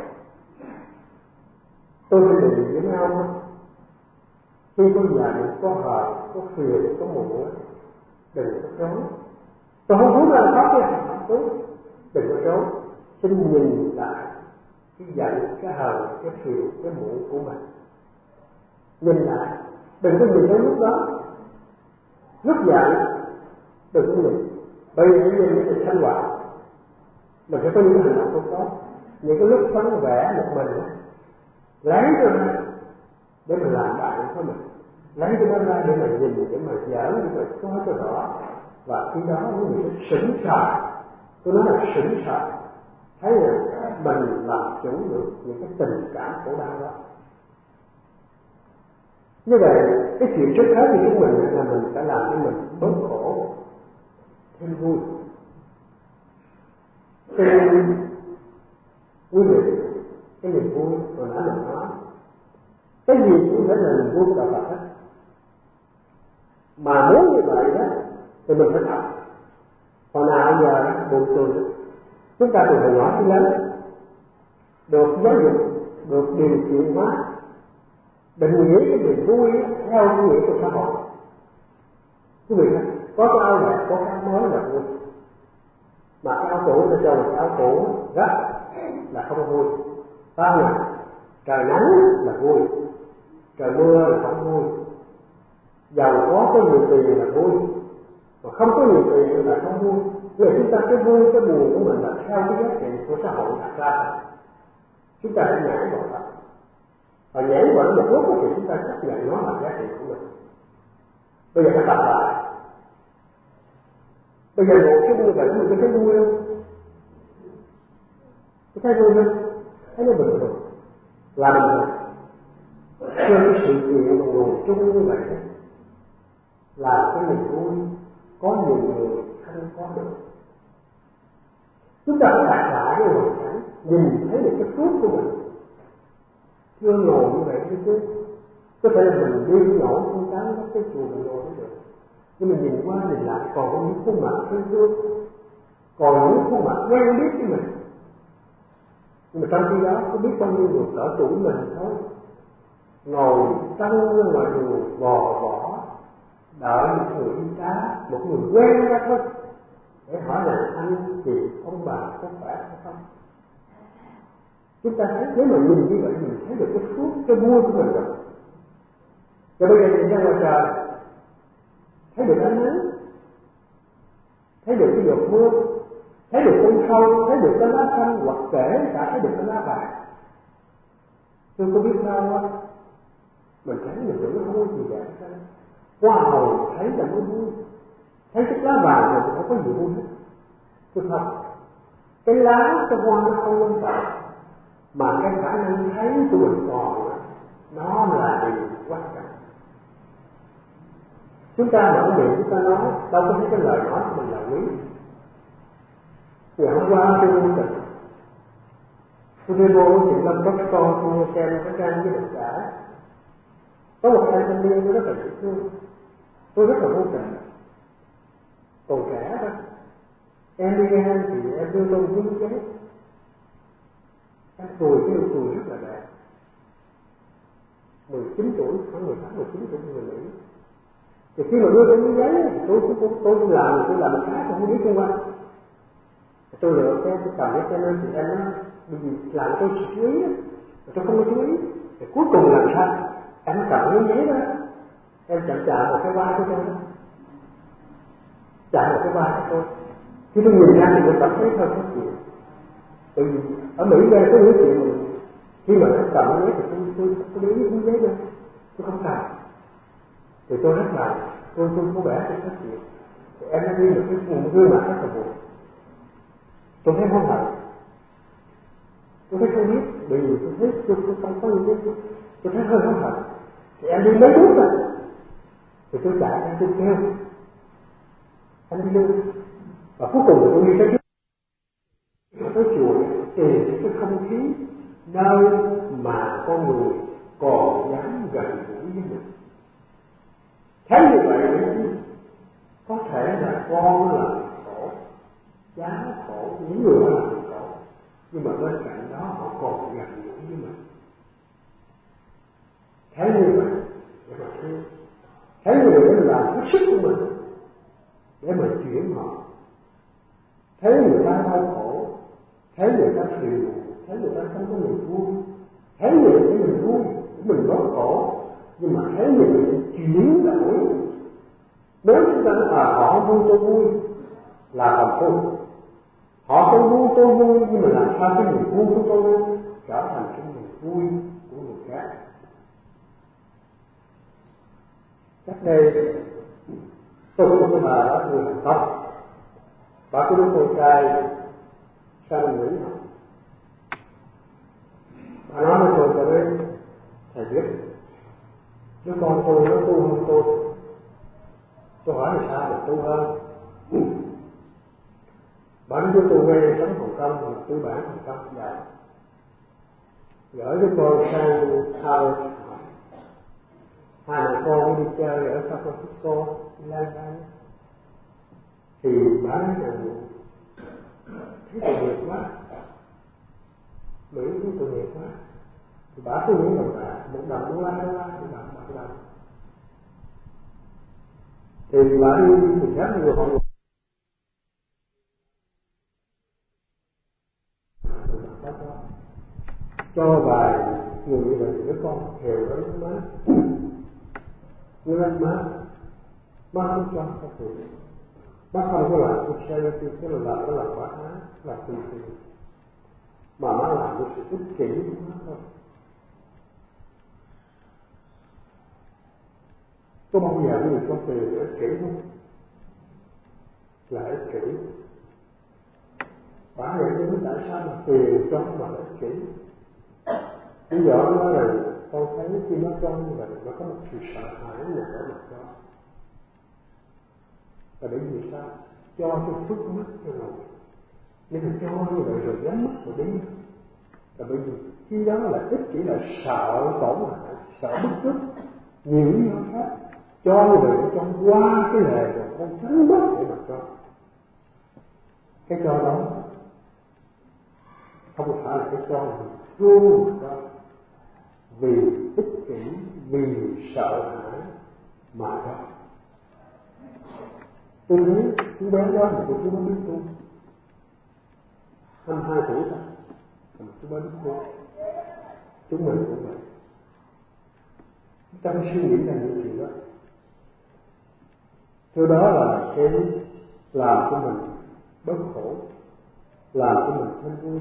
Tôi sẽ định với mấy ông khi có giận, có hờn, có phiền, có muộn, đừng có trốn. Tôi không muốn là khóc nha, đúng, đừng có trốn. Xin nhìn lại cái giận, cái hờn, cái phiền, cái muộn của mình. Nhìn lại, đừng có nhìn thấy lúc đó. Lúc giận, đừng có nhìn. Bây giờ nhìn cái thanh quả, mình sẽ có những hành động không tốt. Những cái lúc vắng vẻ một mình, lấy cho ra để mình làm bạn với mình, lấy cái đó ra để mình nhìn, để mà giỡn, để mà coi cho rõ. Và khi đó mình sẽ sững sờ, tôi nói là sững sờ, thấy rằng mình làm chủ được những cái tình cảm khổ đau đó. Như vậy cái chuyện trước hết của chúng mình là mình phải làm cho mình bớt khổ thêm vui. Xin quý vị cái niềm vui hồi nãy mình nói, cái gì cũng phải là niềm vui của đạo Phật hết. Mà muốn như vậy đó thì mình phải học. Hồi nào giờ buồn cười chúng ta từ hồi nhỏ đến lớn được giáo dục được điều kiện hóa, định nghĩa cái niềm vui theo cái nghĩa của xã hội. Quý vị có cái áo đẹp, có cái áo mới là vui, mà cái áo cũ ta cho một cái áo cũ rất là không vui. Sao nè? Trời nắng là vui, trời mưa là không vui, giàu có có nhiều tiền là vui, mà không có nhiều tiền là không vui. Vì chúng ta cái vui cái buồn của mình là theo cái giá trị của xã hội đặt ra, chúng ta phải nhảy vào đó, và nhảy vào một lúc thì chúng ta chấp nhận nó là giá trị của mình. Bây giờ nó tập lại, bây giờ ngồi chung như vậy mình có thấy vui không? Có thấy vui không? Thấy nó bình thường, là bình thường. Cho cái sự kiện mà ngồi chung như vậy là cái niềm vui có nhiều người không có được. Chúng ta phải đặt lại cái hoàn cảnh, nhìn thấy được cái phước của mình. Chưa ngồi như vậy chứ có thể là mình đi nổi con cái nó cái chùa mình ngồi cũng được, nhưng mình nhìn qua nhìn lại còn có những khuôn mặt thân thương, còn những khuôn mặt quen biết với mình. Nhưng mà trong khi đó có biết bao nhiêu người cỡ tuổi mình thôi, ngồi trong ngoài đường vò vỏ đợi một người đi cá, một người quen ra thôi, để hỏi là anh chị ông bà có khỏe hay không. Chúng ta thấy nếu mà nhìn như vậy mình thấy được cái phước, cái vui của mình rồi. Và bây giờ nhìn ra ngoài trời, thấy được ánh nắng, thấy được cái giọt mưa, thấy được con sâu, thấy được cái lá xanh, hoặc kể cả thấy được cái lá vàng. Tôi có biết sao á, mình thấy mình tưởng nó không có gì cả. Hoa hồng thấy là mới vui, thấy cái lá vàng rồi thì không có gì vui hết. Tôi không, cái lá, cái hoa nó không quan trọng, mà cái khả năng thấy của mình còn nó là điều quan trọng. Chúng ta mở miệng chúng ta nói, đâu có thấy cái lời nói của mình là quý. Ngày hôm qua tôi vô tình, tôi đi vô thì Lâm Bắc Son tôi mua xem cái trang với độc giả. Có một anh thanh niên tôi rất là dễ thương, tôi rất là vô tình, còn trẻ đó. Em đi ngang thì em đưa tôi một cái giấy, em cười cái nụ cười rất là đẹp. mười chín tuổi, khoảng mười tám, mười chín tuổi người Mỹ. Thì khi mà đưa tôi cái giấy, tôi tôi tôi tôi làm tôi làm một cái tôi không biết xung quanh. Tôi lựa cái tôi cầm cái cho nên thì em nó vì làm tôi chú ý, tôi không có chú ý. Thì cuối cùng làm sao? Em cầm cái giấy đó, em chạm chạm một cái vai của tôi đó, chạm một cái vai của tôi. Khi tôi nhìn ra thì tôi cảm thấy hơi khó chịu. Bởi vì ở Mỹ đây có những chuyện mình khi mà em cầm cái giấy thì tôi tôi tôi để ý cái giấy đó, tôi không cầm. Thì tôi rất là tôi tôi có vẻ tôi khó chịu. Thì em nó đi một cái một gương mặt rất là buồn. Tôi thấy hối hận, tôi thấy không biết, bởi vì tôi thấy tôi, tôi không có những cái, tôi thấy hơi hối hận. Thì em đi mấy bước rồi, thì tôi chạy ra tôi kêu, anh đi luôn. Và cuối cùng tôi đi tới trước, tới chùa tìm cái không khí nơi mà con người còn dám gần gũi với mình. Thấy như vậy có thể là con nó làm khổ, giá khổ, những người đó làm khổ, nhưng mà bên cạnh đó họ còn gần gũi với mình. Thấy như vậy để mà thương, thấy như vậy để mình làm hết sức của mình để mà chuyển họ. Thấy người ta đau khổ, thấy người ta phiền, thấy người ta không có niềm vui, thấy người ta mình vui, mình bớt khổ, nhưng mà thấy người ta chuyển đổi. Nếu chúng ta nói là họ vui tôi vui là thành công, họ không vui tôi vui, nhưng mà làm sao cái niềm vui của tôi trở thành cái niềm vui của người khác. Cách đây tôi có một bà đó người Hàn Quốc, bà có đứa con trai sang Mỹ học. Bà nói với tôi cho nên thầy biết đứa con tôi nó tu hơn tôi. Tôi hỏi là sao mà tu hơn? Bạn của tôi nghe sống Hồng Kông là tư bản Hồng Kông dài, gửi đứa con sang Harvard học. Hai mẹ con đi chơi ở San Francisco, Lan Anh, thì bà nói rằng thấy tội nghiệp quá, Mỹ thấy tội nghiệp quá, thì bà cứ nghĩ đồng cả một đồng đô la đô la thì bà bà đồng thì bà đi thì khác người họ cho vài người như vậy đứa con hiểu đấy má nên má má không cho các thứ má không có làm cái charity cái là làm cái làm quá ái là từ từ mà má làm cái sự ích kỷ của má thôi. Có bao giờ người có tiền để ích kỷ không? Là ích kỷ. Quả vậy tôi biết tại sao mà tiền cho mà ích kỷ. Bây giờ nó nói là tôi thấy khi nó cho như vậy nó có một sự sợ hãi nào ở mặt đó. Là bởi vì sao? Cho cho phước mắt cho ngồi. Nếu mà cho như vậy rồi dám mắt rồi đến. Là bởi vì khi đó là ích kỷ là sợ tổn hại, sợ bức xúc, nhiều lý do khác. Cho như vậy cho qua cái lề rồi không tránh mất để mà cho. Cái cho đó không phải là cái cho mà thương mà cho. Vì ích kỷ, vì sợ hãi mà cho. Tôi thấy chú bé đó là chú bé biết tu. hai mươi hai tuổi thôi, mà chú bé biết tu. Chúng mình cũng vậy. Trong suy nghĩ là những gì đó. Thứ đó là cái làm cho mình bớt khổ, làm cho mình thêm vui.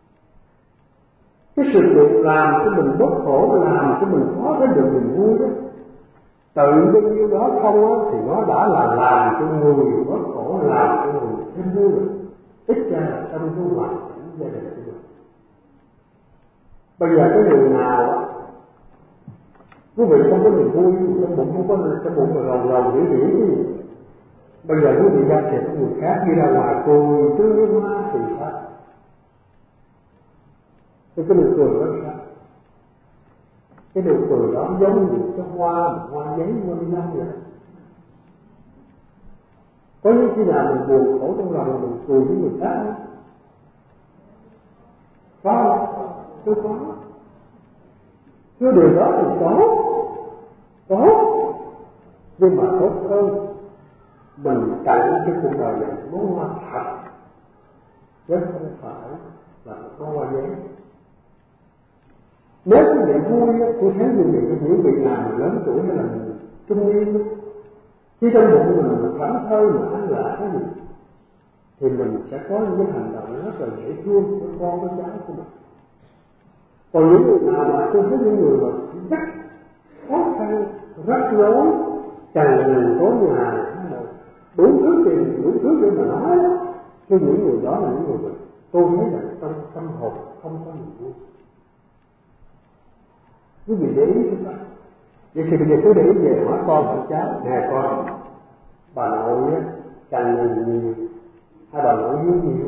Cái sự việc làm cho mình bớt khổ, làm cho mình có cái được niềm vui đó, tự bao nhiêu đó không á, thì nó đã là làm cho người bớt khổ, làm cho người thêm vui rồi. Ít ra là trong cái hoàn cảnh gia đình của mình. Bây giờ cái người nào á, quý vị không có niềm vui, trong bụng không có, trong bụng mà rầu rầu rỉ rỉ gì. Bây giờ quý vị ra thiệt của người khác đi ra ngoài cười tươi nước hoa thì sao? Cái cái nụ cười đó sao? Cái nụ cười đó giống như cái hoa, một hoa giấy hoa ni lông vậy. Có những khi nào mình buồn khổ trong lòng mình cười với người khác không? Có không? Tôi có. Cái điều đó thì có, có. Nhưng mà tốt hơn mình tặng cái cuộc đời này nó hoa thật, chứ không phải là nó hoa giấy. Nếu quý vị vui, tôi thấy quý vị những vị nào mà lớn tuổi hay là mình trung niên, khi trong bụng mình mình thảnh thơi mà ăn lạ cái gì, thì mình sẽ có những cái hành động rất là dễ thương với con với cháu của mình. Còn những người nào mà tôi thấy những người mà rất khó khăn, rắc rối, tràn ngần tối ngày, hay là đủ thứ tiền, đủ thứ để mà nói, thì những người đó là những người mà tôi thấy là trong tâm hồn không có niềm vui. Quý vị để ý chúng ta. Vậy thì bây giờ cứ để ý về hỏi con hỏi cháu, nè con, bà nội á, càng ngần nhiều, hay bà nội vui nhiều.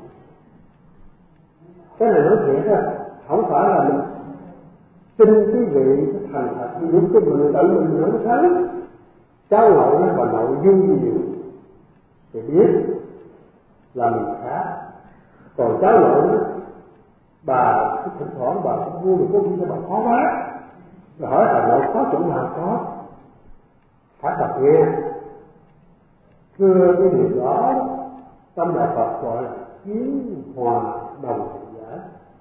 Cái này nói thiệt á, không phải là mình xin quý vị thành thật những cái mình tự mình nói thấy. Cháu nội nó bà nội vui nhiều thì biết là mình khác. Còn cháu nội nó bà cái thỉnh thoảng bà cũng vui được, có khi bà khó quá. Rồi hỏi bà nội có chỗ nào có, phải tập nghe. Thưa cái điều đó, trong Đạo Phật gọi là kiến hòa đồng giải.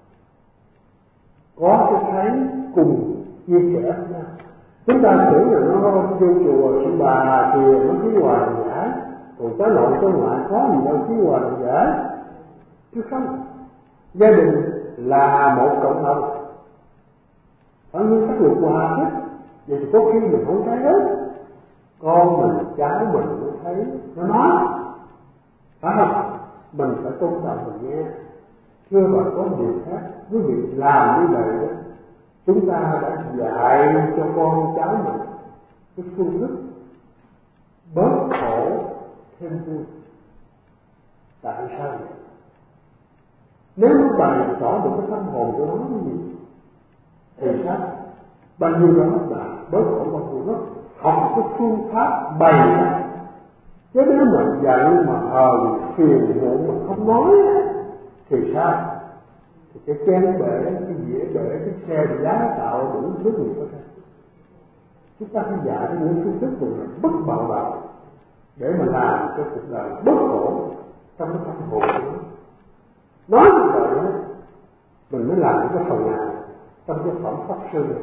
Có cái thấy cùng chia sẻ với nhau. Chúng ta tưởng là nó vô chùa sư bà thì nó kiến hòa đồng giải, còn cháu nội cháu ngoại có gì đâu kiến hòa đồng giải. Chứ không, gia đình là một cộng đồng. Ở nguyên tắc luật hòa hết. Vậy thì có khi mình không thấy hết, con mình, cháu mình mới thấy nó nói, phải không? Mình phải tôn trọng mình nghe. Thưa bà, có một điều khác, quý vị làm như vậy đó, chúng ta đã dạy cho con cháu mình cái phương thức bớt khổ thêm vui. Tại sao vậy? Nếu nó bày tỏ được cái tâm hồn của nó cái gì thì sao? Bao nhiêu đó là bớt khổ bao nhiêu đó, học cái phương pháp bày ra. Chứ nếu mà giận mà hờn phiền muộn mà không nói thì sao? cái chén bể, cái dĩa bể, cái xe bị đá tạo đủ thứ người có thể. Chúng ta phải dạy cho những phương thức là bất bạo động để mà làm cho cuộc đời bất khổ trong cái tâm hồn của nó. Nói như vậy đó, mình mới làm cái phần nào trong cái phẩm pháp sư này.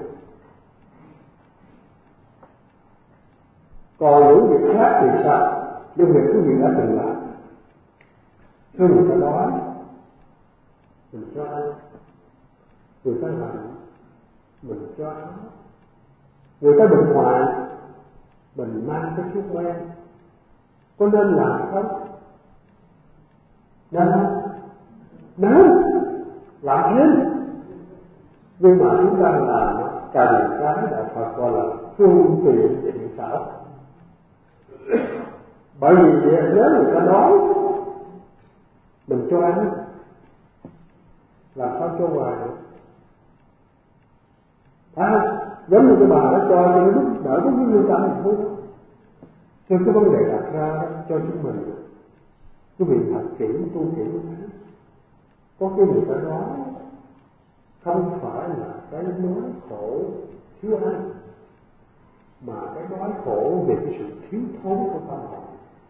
Còn những việc khác thì sao? Những việc quý vị đã từng làm, thương người ta đói mình cho ăn, người ta lạnh mình cho áo, người ta bệnh hoạn mình mang cái thuốc men. Có nên làm không? Nên nên làm thêm. Nhưng mà chúng ta làm cần cái đạo Phật gọi là phương tiện thiện xảo. Bởi vì nếu người ta đói mình cho ăn, làm sao cho hoài được? À, giống như cái bà đã cho cho nó giúp đỡ cái lương tâm mình thôi. Cho cái vấn đề đặt ra đó, cho chúng mình cái việc thật kỹ tu kỹ thế. Có cái người ta nói không phải là cái nói khổ thiếu ăn, mà cái nói khổ về cái sự thiếu thốn của tâm hồn.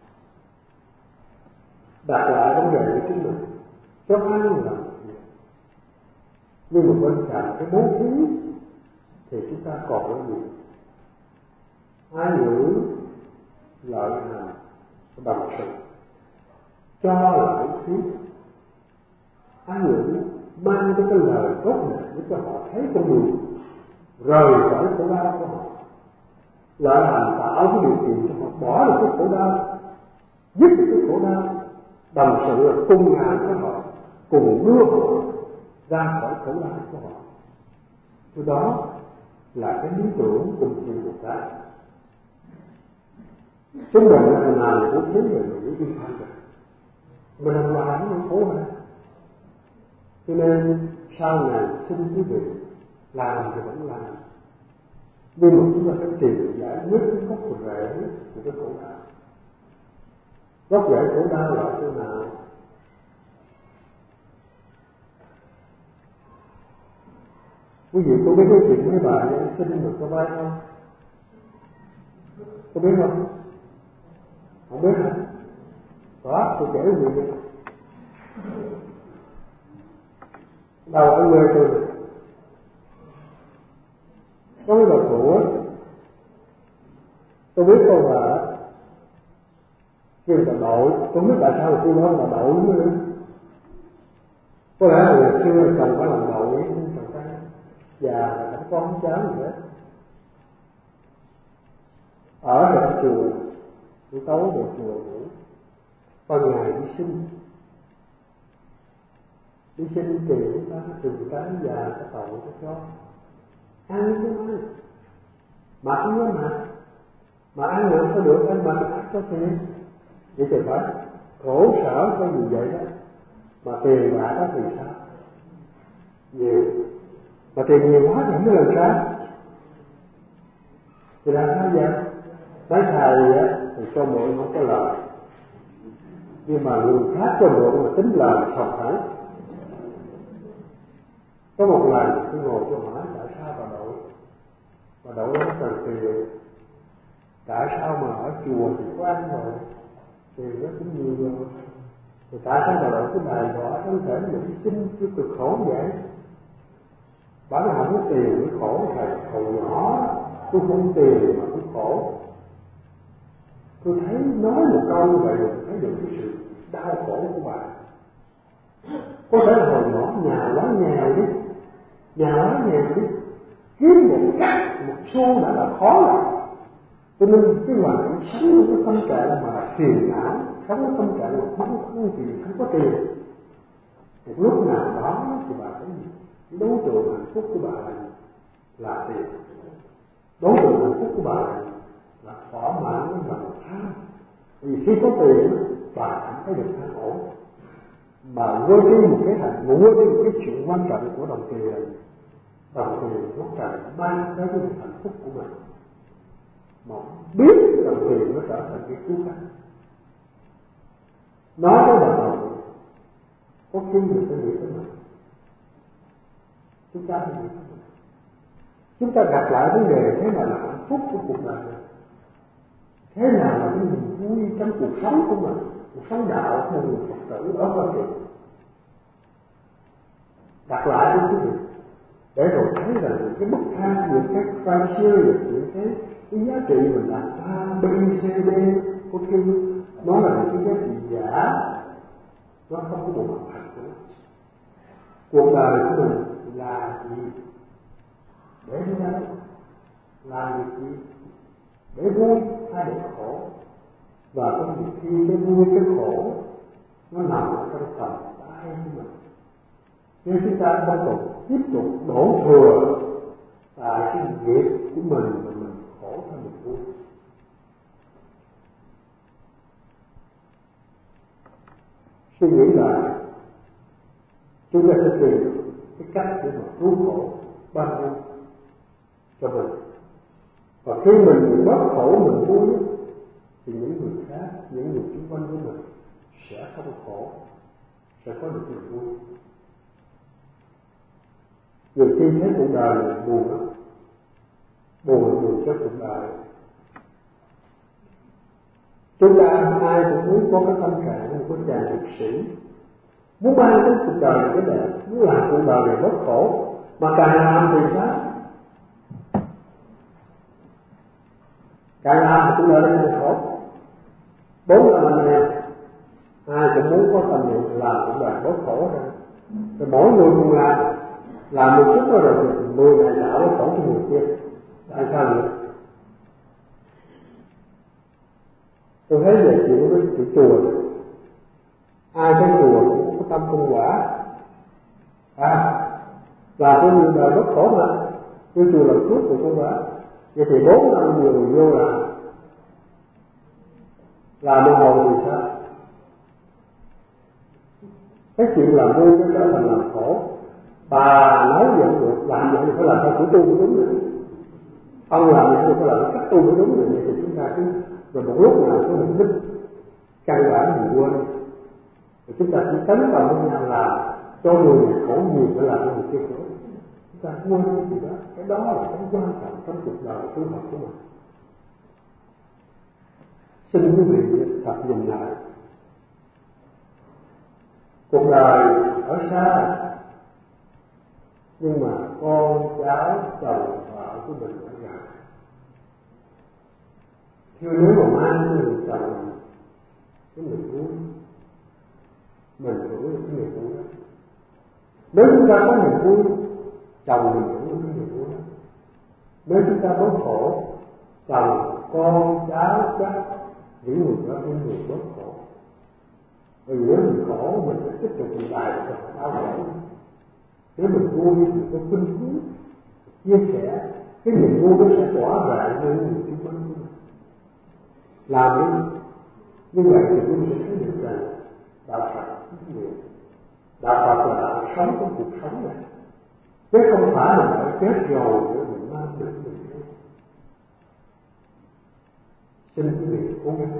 Đặt lại vấn đề của chúng mình, cho ăn là nhưng mà bên cạnh cái bố thí thì chúng ta còn cái gì? Ái ngữ, lợi hành, đồng sự, cho là bố thí. Ái ngữ mang cái lời tốt đẹp để cho họ thấy con đường rời khỏi khổ đau của họ. Lợi hành tạo cái điều kiện cho họ bỏ được cái khổ đau, dứt được cái khổ đau. Đồng sự là cùng ngàn với họ, cùng đưa họ ra khỏi khổ đau của họ. Từ đó là cái lý tưởng cùng chịu một cái. Chúng mình là nào cũng thấy người mình đi tham được. Mình làm hoài nó không khổ hơn. Cho nên sau này xin quý vị làm thì vẫn làm. Nhưng mà chúng ta phải tìm giải quyết cái gốc rễ của cái khổ đau. Gốc rễ khổ đau là ở chỗ nào? Quý vị có biết cái chuyện mấy bà nhân sinh được có vai không? Có biết không? Không biết hả? Đó, tôi kể quý vị. Đầu ở quê tôi có mấy bà cụ á, tôi biết cô bà kêu bà đội, tôi không biết tại sao mà tôi nói bà đội nữa. Có lẽ là ngày xưa chồng có làm đội, chồng cái già không có không cháu gì hết. Ở ở chùa, buổi tối về chùa ngủ, ban ngày đi sinh, đi sinh kỳ chúng ta từng cái già cái tội cái cho ăn chứ ăn, mà ăn nó mà mà ăn được sao được, ăn mà ăn cho tiền vậy thì phải khổ sở cái gì vậy đó. Mà tiền bạc đó thì sao? Nhiều, mà tiền nhiều quá thì không biết làm sao. Thì làm sao vậy? Mấy thầy á thì cho mượn không có lời, nhưng mà người khác cho mượn mà tính lời sòng phẳng. Có một lần tôi ngồi tôi hỏi tại sao bà đội, bà đội nó cần tiền, tại sao mà ở chùa thì có ăn rồi, tiền nó cũng nhiều rồi, thì tại sao bà đội cái bài bỏ thân thể mình đi sinh chứ cực khổ vậy? Bà nói không có tiền mới khổ thầy, hồi nhỏ tôi không tiền mà tôi khổ. Tôi thấy nói một câu như vậy tôi thấy được cái sự đau khổ của bà. Có thể là hồi nhỏ nhà quá nghèo đi, nhà quá nghèo đi, kiếm một cắt một xu đã là khó rồi. Cho nên cái hoàn cảnh sống trong cái tâm trạng mà phiền não, sống trong tâm trạng mà băn khoăn vì không có tiền, một lúc nào đó thì bà thấy gì? Cái đối tượng hạnh phúc của bà là, là tiền. Đối tượng hạnh phúc của bà là, là thỏa mãn với lòng tham. Vì khi có tiền bà cảm thấy được an ổn. Bà quên đi một cái hành, quên đi một cái chuyện quan trọng của đồng tiền là đồng tiền nó cần mang tới cái hạnh phúc của mình. Mà biết đồng tiền nó trở thành cái cứu cánh. Nói với bà nội, có khi người ta nghĩ tới mình, Chúng ta phải nghĩ, chúng ta đặt lại vấn đề thế nào là hạnh phúc của cuộc đời này, thế nào là cái niềm vui trong cuộc sống của mình, cuộc sống đạo của người Phật tử ở Hoa Kỳ. Đặt lại với quý vị để rồi thấy rằng những cái bức thang, những cái criteria, những cái, cái giá trị mình đặt A, B, C, D có khi nó là những cái giá trị giả, nó không có một mặt thật của nó. Cuộc đời của mình là gì? Để đi đâu? Làm việc gì? Để vui hay để khổ? Và có nhiều khi cái vui cái khổ nó nằm ở trong tầm tay của mình. Nếu chúng ta không còn tiếp tục đổ thừa tại cái nghiệp của mình mà mình khổ hay mình vui. Suy nghĩ lại, chúng ta sẽ tìm cái cách để mà cứu khổ ban vui cho mình. Và khi mình bớt khổ mình vui thì những người khác, những người xung quanh của mình sẽ không khổ, sẽ có được niềm vui. Nhiều khi thấy cuộc đời này buồn lắm, buồn buồn cho cuộc đời. Chúng ta ai cũng muốn có cái tâm trạng của một chàng hiệp sĩ, muốn mang cái cuộc đời này cái đẹp, muốn làm cuộc đời này bớt khổ, mà càng làm thì sao? Càng làm thì cuộc đời này càng khổ. Bốn là anh em, ai cũng muốn có tâm niệm làm cuộc đời bớt khổ ra. Rồi mỗi người cùng làm, làm một chút rồi mười ngày tạo nó khổ cho người kia. Tại sao vậy? Tôi thấy về chuyện với cái chùa này, ai cái chùa cũng có tâm công quả, à là có nhiều đời bất khổ mà, cái chùa làm phước của công quả. Vậy thì bốn năm người vô làm làm một hồi thì sao? Cái chuyện làm vui cái trở thành làm khổ. Bà nói vậy được, làm vậy thì phải làm theo chủ tu mới đúng rồi. Ông làm vậy thì phải làm cách tu mới đúng rồi. Vậy thì chúng ta cứ rồi một lúc nào cái mục đích căn bản mình quên, rồi chúng ta chỉ tấn vào với nhau làm cho người này khổ nhiều phải làm cho người kia khổ. Chúng ta quên cái gì đó, cái đó là cái quan trọng trong cuộc đời tu học của mình. Xin quý vị thật nhìn lại, cuộc đời ở xa nhưng mà con cháu chồng vợ của mình ở gần. Chứ nếu mà mang cái người chồng cái niềm vui, mình hưởng được cái niềm vui đó. Nếu chúng ta có niềm vui, chồng mình hưởng được cái niềm vui đó. Nếu chúng ta có khổ, chồng con cháu chắc những người đó những người bớt khổ. Vì nếu mình khổ mình sẽ tiếp tục mình bài và đau khổ. Nếu mình vui mình có kinh cứu, chia sẻ, cái niềm vui nó sẽ tỏa rạng lên người xung quanh của mình. Làm đi như vậy thì chúng sẽ thấy được rằng đạo Phật chính nghĩa, đạo Phật là đạo sống trong cuộc sống này, chứ không phải là đợi chết rồi để mình mang được mình đi. Xin quý vị cố gắng.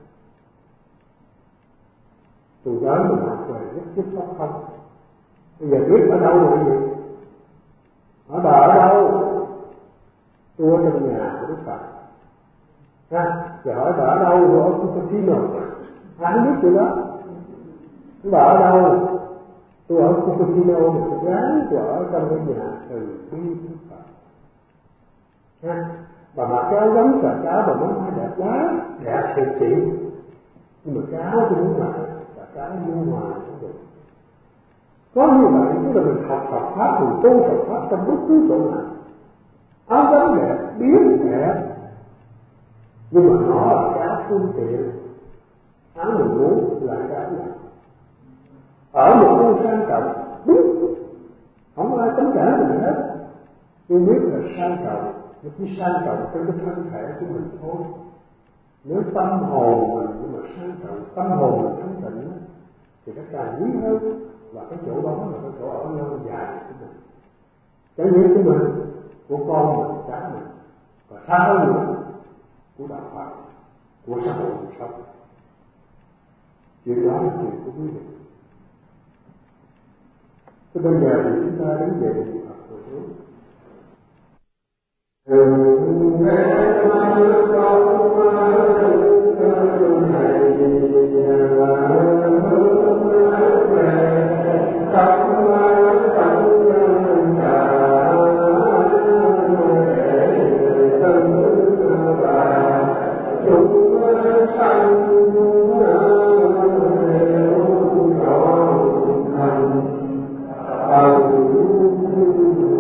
Từ đó mình học về nhất thiết pháp không. Bây giờ biết ở đâu rồi gì? Ở bà ở đâu? Tôi ở trong nhà của Đức Phật. Ha, rồi hỏi bà ở đâu? Tôi ở Cupertino. Ai không biết chuyện đó? Bà ở đâu? Tôi ở Cupertino, một cái gái tôi ở trong cái nhà từ bi Đức Phật. Ha, bà mặc cái áo gấm cà cáo, bà muốn ai đẹp quá, đẹp thì chị. Nhưng mà cái áo tôi muốn mặc cà cáo như ngoài cũng được. Có như vậy, tức là mình học Phật Pháp, mình tu Phật Pháp trong bất cứ chỗ nào. Áo gấm đẹp, biến đẹp, nhưng mà nó là cái áo phương tiện. Áo mình muốn là cái áo này. Ở một nơi sang trọng, đúng, không ai cấm cản mình hết. Tôi biết là sang trọng, nó chỉ sang trọng trên cái thân thể của mình thôi. Nếu tâm hồn mình nhưng mà sang trọng, tâm hồn mình thanh tịnh thì nó càng quý hơn. Và cái chỗ đó là cái chỗ ở lâu dài của mình, cái nghĩa của mình, của con mình, cháu mình, và xa hơn nữa của đạo Phật, của xã hội mình sống. Chuyện đó là chuyện của quý vị. Thế bây giờ thì chúng ta đứng dậy Phật Hãy subscribe cho kênh Ghiền Mì Gõ để không bỏ lỡ những video hấp dẫn.